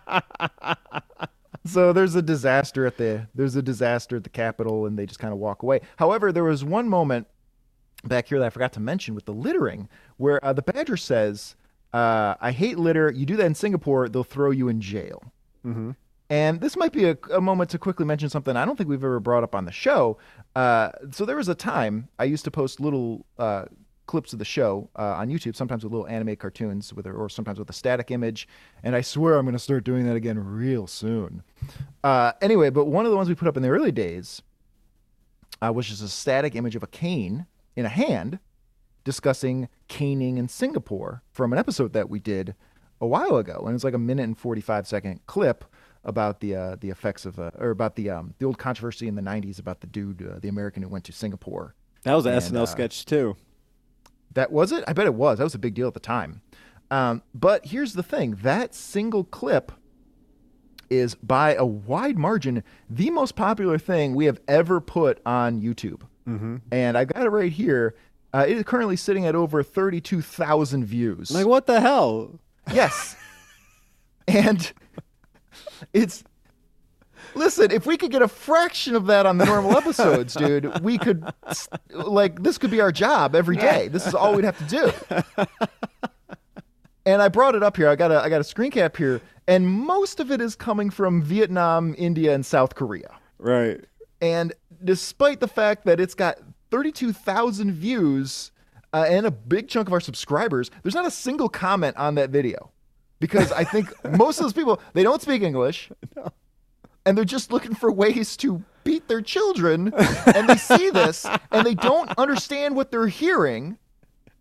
So there's a disaster at the Capitol, and they just kind of walk away. However, there was one moment back here that I forgot to mention with the littering, where the Badger says, "I hate litter. You do that in Singapore, they'll throw you in jail."
Mm-hmm.
And this might be a moment to quickly mention something I don't think we've ever brought up on the show. So there was a time I used to post little clips of the show on YouTube, sometimes with little anime cartoons or sometimes with a static image. And I swear I'm going to start doing that again real soon. Anyway, but one of the ones we put up in the early days was just a static image of a cane in a hand discussing caning in Singapore from an episode that we did a while ago. And it was like a 1:45-second clip about the effects of or about the old controversy in the 90s about the dude, the American who went to Singapore.
That was an
And,
SNL sketch too.
That was it? I bet it was. That was a big deal at the time. But here's the thing. That single clip is, by a wide margin, the most popular thing we have ever put on YouTube.
Mm-hmm.
And I got it right here. It is currently sitting at over 32,000 views.
Like, what the hell?
Yes. And it's... Listen, if we could get a fraction of that on the normal episodes, dude, we could, this could be our job every day. This is all we'd have to do. And I brought it up here. I got a screen cap here, and most of it is coming from Vietnam, India, and South Korea.
Right.
And despite the fact that it's got 32,000 views and a big chunk of our subscribers, there's not a single comment on that video. Because I think most of those people, they don't speak English. No. And they're just looking for ways to beat their children. And they see this, and they don't understand what they're hearing.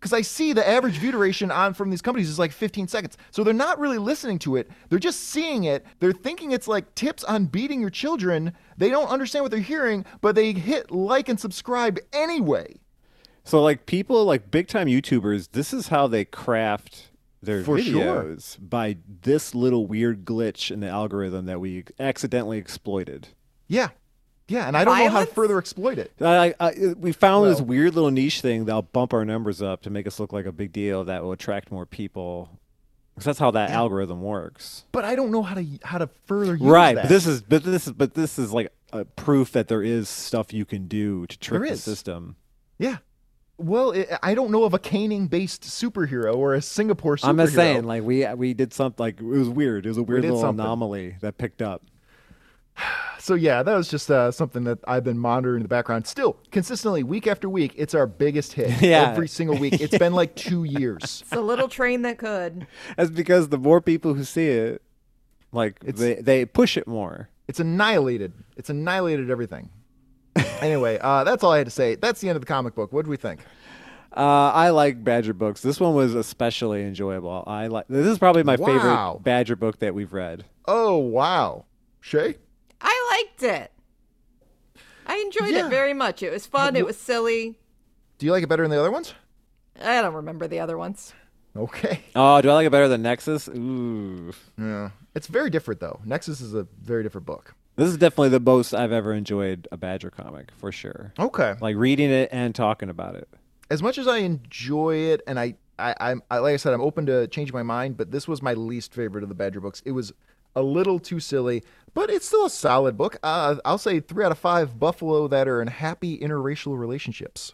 Because I see the average view duration on from these companies is like 15 seconds. So they're not really listening to it. They're just seeing it. They're thinking it's like tips on beating your children. They don't understand what they're hearing, but they hit like and subscribe anyway.
So like people like big time YouTubers, this is how they craft their
For
videos by this little weird glitch in the algorithm that we accidentally exploited.
Yeah. Yeah, and I don't know how to
Violence?
further exploit it.
We found this
Well-
weird little niche thing that'll bump our numbers up to make us look like a big deal that will attract more people. Because that's how that algorithm works.
But I don't know how to further use
Right,
that.
but this is like a proof that there is stuff you can do to trick
There
the
is.
system.
Yeah. Well, I don't know of a caning-based superhero or a Singapore superhero.
I'm just saying, like we did something like it was weird. It was a weird
did
little
something.
anomaly that picked up.
So yeah, that was just something that I've been monitoring in the background. Still, consistently, week after week, it's our biggest hit.
Yeah.
Every single week. It's been like 2 years.
It's a little train that could.
That's because the more people who see it, like they push it more.
It's annihilated. It's annihilated everything. Anyway, that's all I had to say. That's the end of the comic book. What do we think?
I like Badger books. This one was especially enjoyable. This is probably my
Wow.
favorite Badger book that we've read.
Oh, wow. Shay?
I liked it. I enjoyed
Yeah.
it very much. It was fun. It was silly.
Do you like it better than the other ones?
I don't remember the other ones.
Okay.
Oh, do I like it better than Nexus? Ooh.
Yeah. It's very different, though. Nexus is a very different book.
This is definitely the most I've ever enjoyed a Badger comic, for sure.
Okay.
Like reading it and talking about it.
As much as I enjoy it, and I like I said, I'm open to changing my mind, but this was my least favorite of the Badger books. It was a little too silly, but it's still a solid book. I'll say 3 out of 5 Buffalo that are in happy interracial relationships.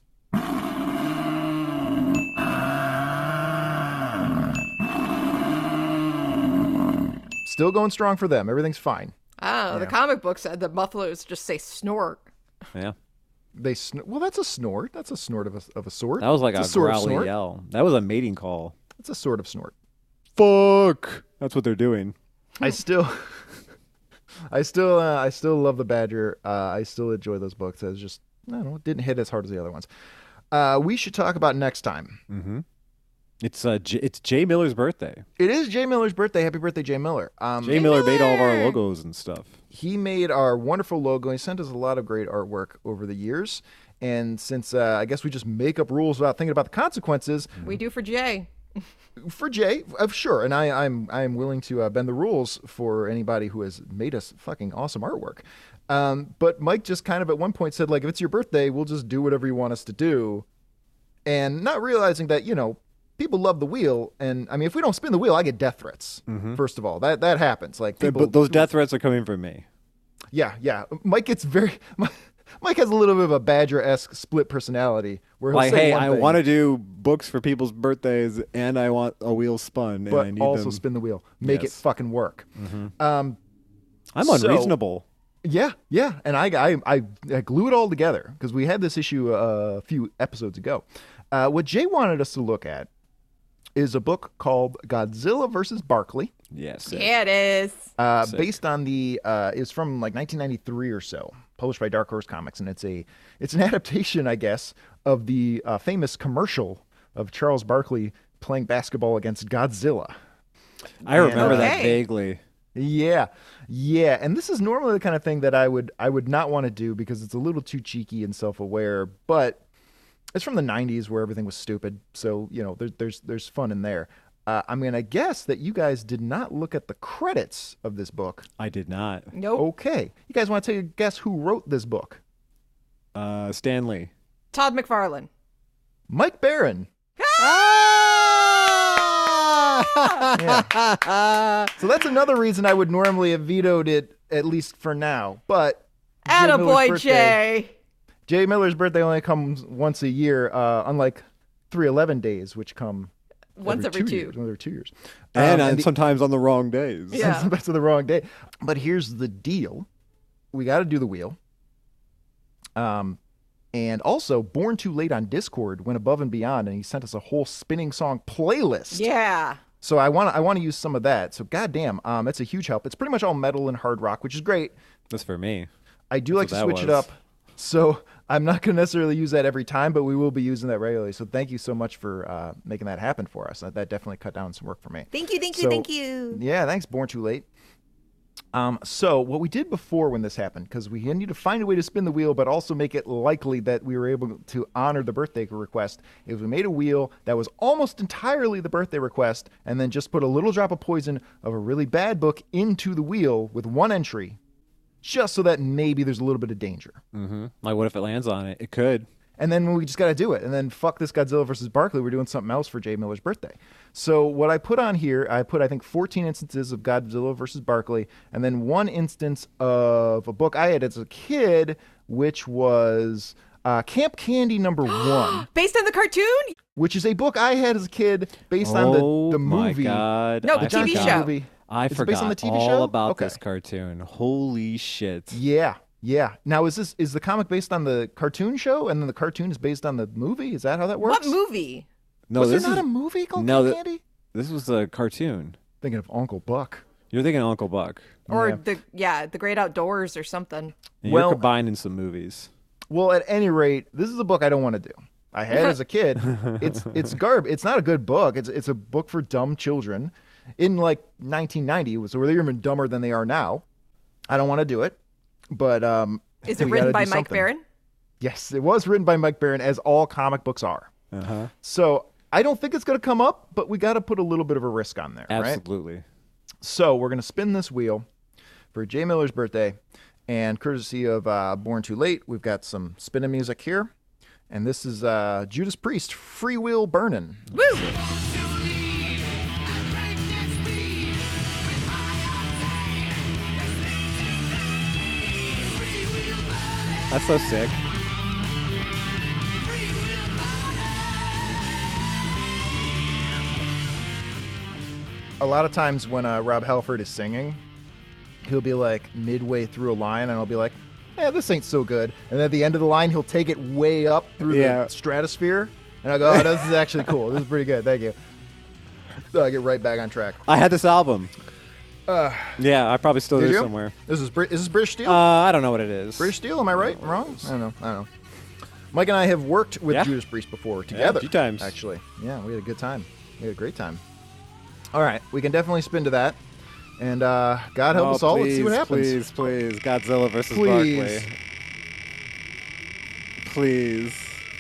Still going strong for them. Everything's fine.
Oh, the comic book said the buffaloes just say snort.
Yeah.
Well, that's a snort. That's a snort of a sort.
That was like
It's
a
sort of
growly
snort.
yell. That was a mating call.
It's a sort of snort.
Fuck. That's what they're doing.
I still love the Badger. I still enjoy those books. It's just, I don't know, it didn't hit as hard as the other ones. We should talk about next time.
Mm-hmm. It's Jay Miller's birthday.
It is Jay Miller's birthday. Happy birthday, Jay Miller.
Jay Miller made all of our logos and stuff.
He made our wonderful logo. He sent us a lot of great artwork over the years. And since I guess we just make up rules without thinking about the consequences,
We do for Jay.
for Jay, sure, and I'm willing to bend the rules for anybody who has made us fucking awesome artwork. But Mike just kind of at one point said, like, if it's your birthday, we'll just do whatever you want us to do, and not realizing that, you know, people love the wheel, and I mean, if we don't spin the wheel, I get death threats. First of all, that happens. Like, people,
But those death threats are coming from me.
yeah. Mike gets very. Mike has a little bit of a Badger-esque split personality where he'll
Like,
say
hey,
one
I
thing,
want to do books for people's birthdays, and I want a wheel spun, and I
but
need
also
them.
spin the wheel, make it
Yes.
fucking work.
I'm
so-
unreasonable.
Yeah, and I glue it all together because we had this issue a few episodes ago. What Jay wanted us to look at is a book called Godzilla versus Barkley,
Yes.
Yeah, it is.
Sick.
based on the it's from like 1993 or so, published by Dark Horse Comics, and it's an adaptation, I guess, of the famous commercial of Charles Barkley playing basketball against Godzilla.
I remember that
Okay.
vaguely.
Yeah, and this is normally the kind of thing that I would not want to do because it's a little too cheeky and self-aware. But it's from the '90s where everything was stupid, so you know there's fun in there. I'm gonna guess that you guys did not look at the credits of this book.
I did not.
Nope.
Okay, you guys want to take a guess who wrote this book?
Stanley.
Todd McFarlane.
Mike Barron. So that's another reason I would normally have vetoed it, at least for now. But Jay Miller's
Attaboy,
birthday-
Jay.
Jay Miller's birthday only comes once a year, unlike 311 days, which come
Once every 2.
years. Once every 2 years.
And sometimes on the wrong days.
Yeah.
Sometimes to the wrong day. But here's the deal: we got to do the wheel. And also, Born Too Late on Discord went above and beyond, and he sent us a whole spinning song playlist.
Yeah.
So I want to use some of that. So goddamn, that's a huge help. It's pretty much all metal and hard rock, which is great.
That's for me.
I do like
That's
to
what
switch
that
it
was.
up. So I'm not going to necessarily use that every time, but we will be using that regularly. So thank you so much for making that happen for us. That definitely cut down some work for me.
Thank you,
So-
thank you.
Yeah, thanks, Born Too Late. So what we did before when this happened, because we need to find a way to spin the wheel, but also make it likely that we were able to honor the birthday request, is we made a wheel that was almost entirely the birthday request, and then just put a little drop of poison of a really bad book into the wheel with one entry, just so that maybe there's a little bit of danger.
Like, what if it lands on it? It could.
And then we just got to do it. And then fuck this Godzilla versus Barkley. We're doing something else for Jay Miller's birthday. So what I put on here, I think 14 instances of Godzilla versus Barkley, and then one instance of a book I had as a kid, which was Camp Candy #1,
Based on the cartoon?
which is a book I had as a kid based on the movie.
My God.
No, the
I
TV
forgot.
show.
Movie.
I
Is it
forgot
based on the TV
all
show?
about
Okay.
this cartoon. Holy shit.
Yeah. Now is the comic based on the cartoon show, and then the cartoon is based on the movie? Is that how that works?
What movie?
No,
Was there
this
not
is,
a movie called
no,
Camp Candy?
this was a cartoon.
Thinking of Uncle Buck.
You're thinking of Uncle Buck.
Or
Yeah.
the Great Outdoors or something.
And
Well-
you're combining some movies.
Well, at any rate, this is a book I don't want to do. I had it as a kid. It's garbage. It's not a good book. It's a book for dumb children. In like 1990, so they were even dumber than they are now. I don't want to do it. But
Is it
we
written
gotta
by
do
Mike
something.
Barron?
Yes, it was written by Mike Barron, as all comic books are.
Uh-huh.
So I don't think it's going to come up, but we got to put a little bit of a risk on there, right?
Absolutely.
So we're going to spin this wheel for Jay Miller's birthday, and courtesy of Born Too Late, we've got some spinning music here, and this is Judas Priest, Free Will Burnin'.
Woo!
That's so sick.
A lot of times when Rob Halford is singing, he'll be like midway through a line, and I'll be like, "Yeah, this ain't so good." And at the end of the line, he'll take it way up through
Yeah.
the stratosphere, and I go, "Oh, this is actually cool. This is pretty good. Thank you." So I get right back on track.
I had this album. Yeah, I probably still
Did
do
you?
somewhere.
Is this British Steel?
I don't know what it is.
British Steel? Am I right? Wrong? I don't know. Mike and I have worked with
Yeah.
Judas Priest before together.
a few times.
Actually. Yeah, we had a good time. We had a great time. All right, we can definitely spin to that. And God help us all. Let's see what happens.
Please. Godzilla versus
Please.
Barkley. Please.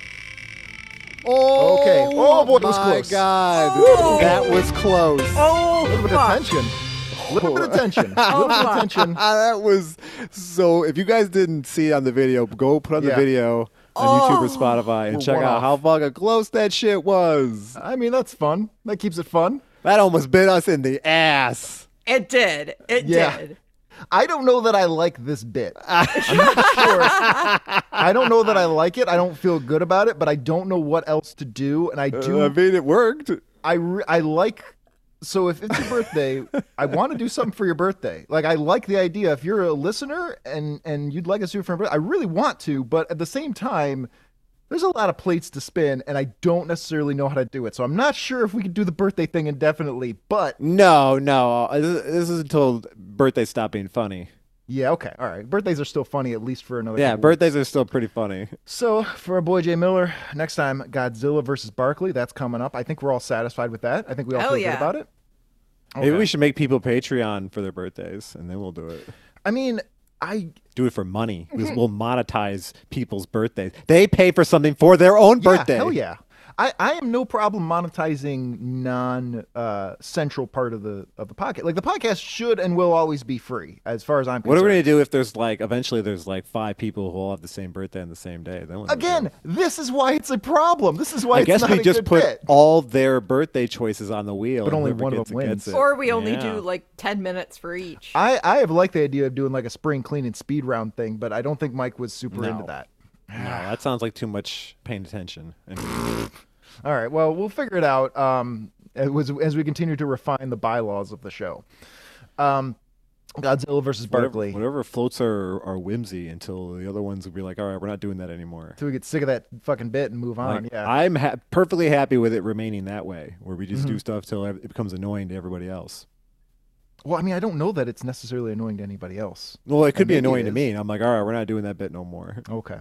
Oh, okay. Oh, boy, it was
my
close.
God.
Whoa.
That was close.
Oh,
A little bit of
fuck.
tension. A little bit of tension. A little bit of tension.
That was so. If you guys didn't see it on the video, go put on the
Yeah.
video on YouTube or Spotify and
We're
check
one
out
off.
how fucking close that shit was.
I mean, that's fun. That keeps it fun.
That almost bit us in the ass.
It did. It
Yeah.
did.
I don't know that I like this bit. I'm not sure. I don't know that I like it. I don't feel good about it, but I don't know what else to do. And I do.
I mean, it worked.
I like. So if it's your birthday, I want to do something for your birthday. Like, I like the idea. If you're a listener and you'd like us to do it for your birthday, I really want to. But at the same time, there's a lot of plates to spin, and I don't necessarily know how to do it. So I'm not sure if we could do the birthday thing indefinitely. But
No. This is until birthdays stop being funny.
yeah, okay, all right. Birthdays are still funny, at least for another.
Yeah,
couple
birthdays are still pretty funny.
So for our boy Jay Miller, next time Godzilla versus Barkley, that's coming up. I think we're all satisfied with that. I think we all
Hell
feel
yeah.
good about it.
Maybe
Okay.
we should make people Patreon for their birthdays, and then we'll do it.
I mean,
Do it for money. We'll monetize people's birthdays. They pay for something for their own birthday.
Hell yeah. I am no problem monetizing non-central part of the podcast. Like, the podcast should and will always be free, as far as I'm concerned.
What are we gonna do if there's like eventually there's like 5 people who all have the same birthday on the same day? Then what do we do?
Again, this is why it's a problem. This is why
I
it's
guess
not
we
a
just
good
put
bit.
all their birthday choices on the wheel,
But
and
only
whoever
one of
gets
them
it
wins.
gets it.
Or we only
Yeah.
do like 10 minutes for each.
I have liked the idea of doing like a spring cleaning speed round thing, but I don't think Mike was super into that.
No, that sounds like too much paying attention. And
All right. Well, we'll figure it out as we continue to refine the bylaws of the show. Godzilla versus Barkley.
whatever floats our whimsy until the other ones will be like, all right, we're not doing that anymore.
Till we get sick of that fucking bit and move on.
Like,
Yeah.
I'm perfectly happy with it remaining that way, where we just
Mm-hmm.
do stuff till it becomes annoying to everybody else.
Well, I mean, I don't know that it's necessarily annoying to anybody else.
Well, it could be
maybe it
annoying to
is.
me, and I'm like, all right, we're not doing that bit no more.
Okay.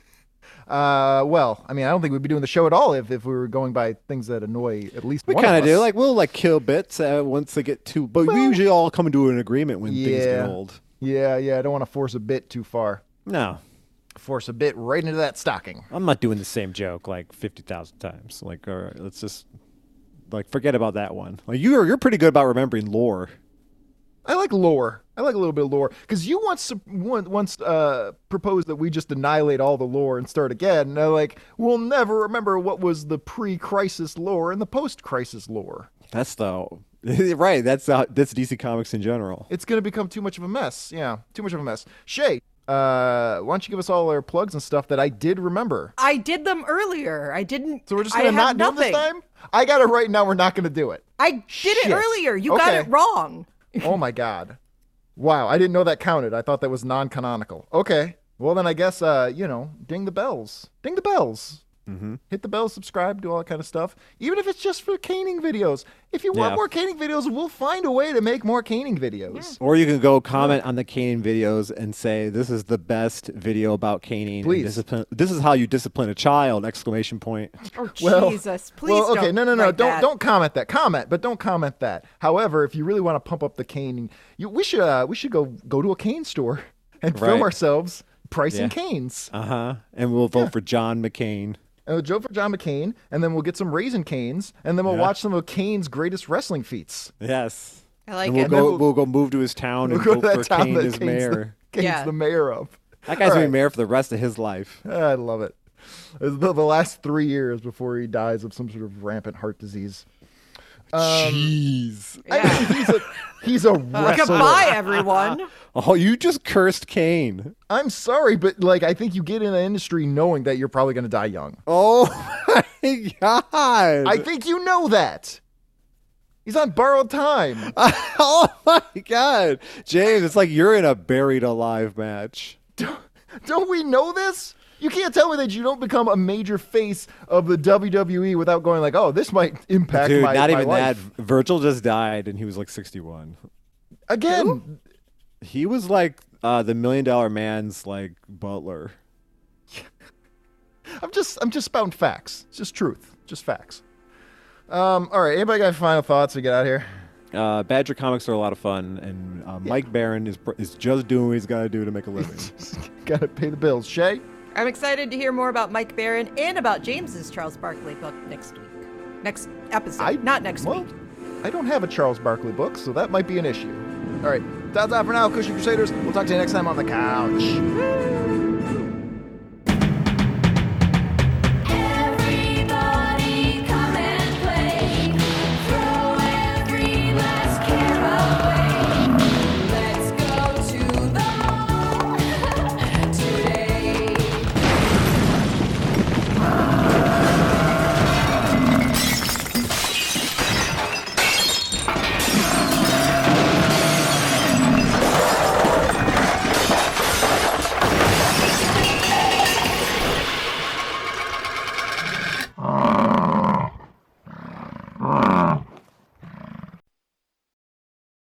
Well, I mean, I don't think we'd be doing the show at all if we were going by things that annoy at least
We
one
kind
of
of do.
us.
Like, we'll like kill bits once they get too, but we usually all come into an agreement when things
Yeah.
get old.
Yeah, I don't want to force a bit too far.
No,
Force a bit right into that stocking.
I'm not doing the same joke like 50,000 times. Like, all right, let's just like forget about that one. Like, you're pretty good about remembering lore.
I like lore. I like a little bit of lore because you once proposed that we just annihilate all the lore and start again. And we'll never remember what was the pre-crisis lore and the post-crisis lore.
That's right. That's DC Comics in general.
It's going to become too much of a mess. Yeah, too much of a mess. Shay, why don't you give us all our plugs and stuff that I did remember?
I did them earlier. I didn't.
So we're just
I
going to
have
not do it this time? I got it right now. We're not going to do it.
I did
Shit.
it earlier. You got
Okay.
it wrong.
Oh my god. Wow, I didn't know that counted. I thought that was non-canonical. Okay. Well, then I guess, ding the bells. Ding the bells.
Mm-hmm.
Hit the bell, subscribe, do all that kind of stuff. Even if it's just for caning videos. If you want
Yeah.
more caning videos, we'll find a way to make more caning videos.
Or you can go comment on the caning videos and say, this is the best video about caning. and
Please.
This is how you discipline a child, exclamation point.
Oh,
Well,
Jesus. Please
well, okay,
don't
no.
write that.
Don't comment that. Comment, but don't comment that. However, if you really want to pump up the caning, we should go to a cane store and film
Right.
ourselves pricing
Yeah.
canes.
Uh-huh. And we'll vote for John McCain.
And we'll joke for John McCain, and then we'll get some Raisin Canes, and then we'll
Yeah.
watch some of Kane's greatest wrestling feats.
Yes.
I like
And we'll
it.
go,
then
we'll go move to his town and
We'll go
vote
to
for
that town
Kane
that
as
Kane's
mayor.
Kane's
Yeah.
the mayor of.
That guy's
All
gonna
right.
be mayor for the rest of his life.
I love it. It's the last 3 years before he dies of some sort of rampant heart disease.
Jeez.
I mean, he's a wrestler.
Goodbye, everyone.
Oh, you just cursed Kane.
I'm sorry, but I think you get in an industry knowing that you're probably going to die young.
Oh my god.
I think you know that. He's on borrowed time.
Oh my god. James, it's like you're in a buried alive match.
Don't we know this? You can't tell me that you don't become a major face of the WWE without going like, oh, this might impact
Dude,
my
not
my
even
life.
that. Virgil just died and he was like 61.
Again,
He was like the $1 Million Man's like butler.
I'm just spouting facts. It's just truth. Just facts. All right. Anybody got any final thoughts to get out of here?
Badger comics are a lot of fun, and Mike Barron is just doing what he's got to do to make a living.
Got to pay the bills. Shay?
I'm excited to hear more about Mike Barron and about James's Charles Barkley book next week. Next episode, not next
well,
week.
I don't have a Charles Barkley book, so that might be an issue. All right. That's all for now, Cushy Crusaders. We'll talk to you next time on the couch.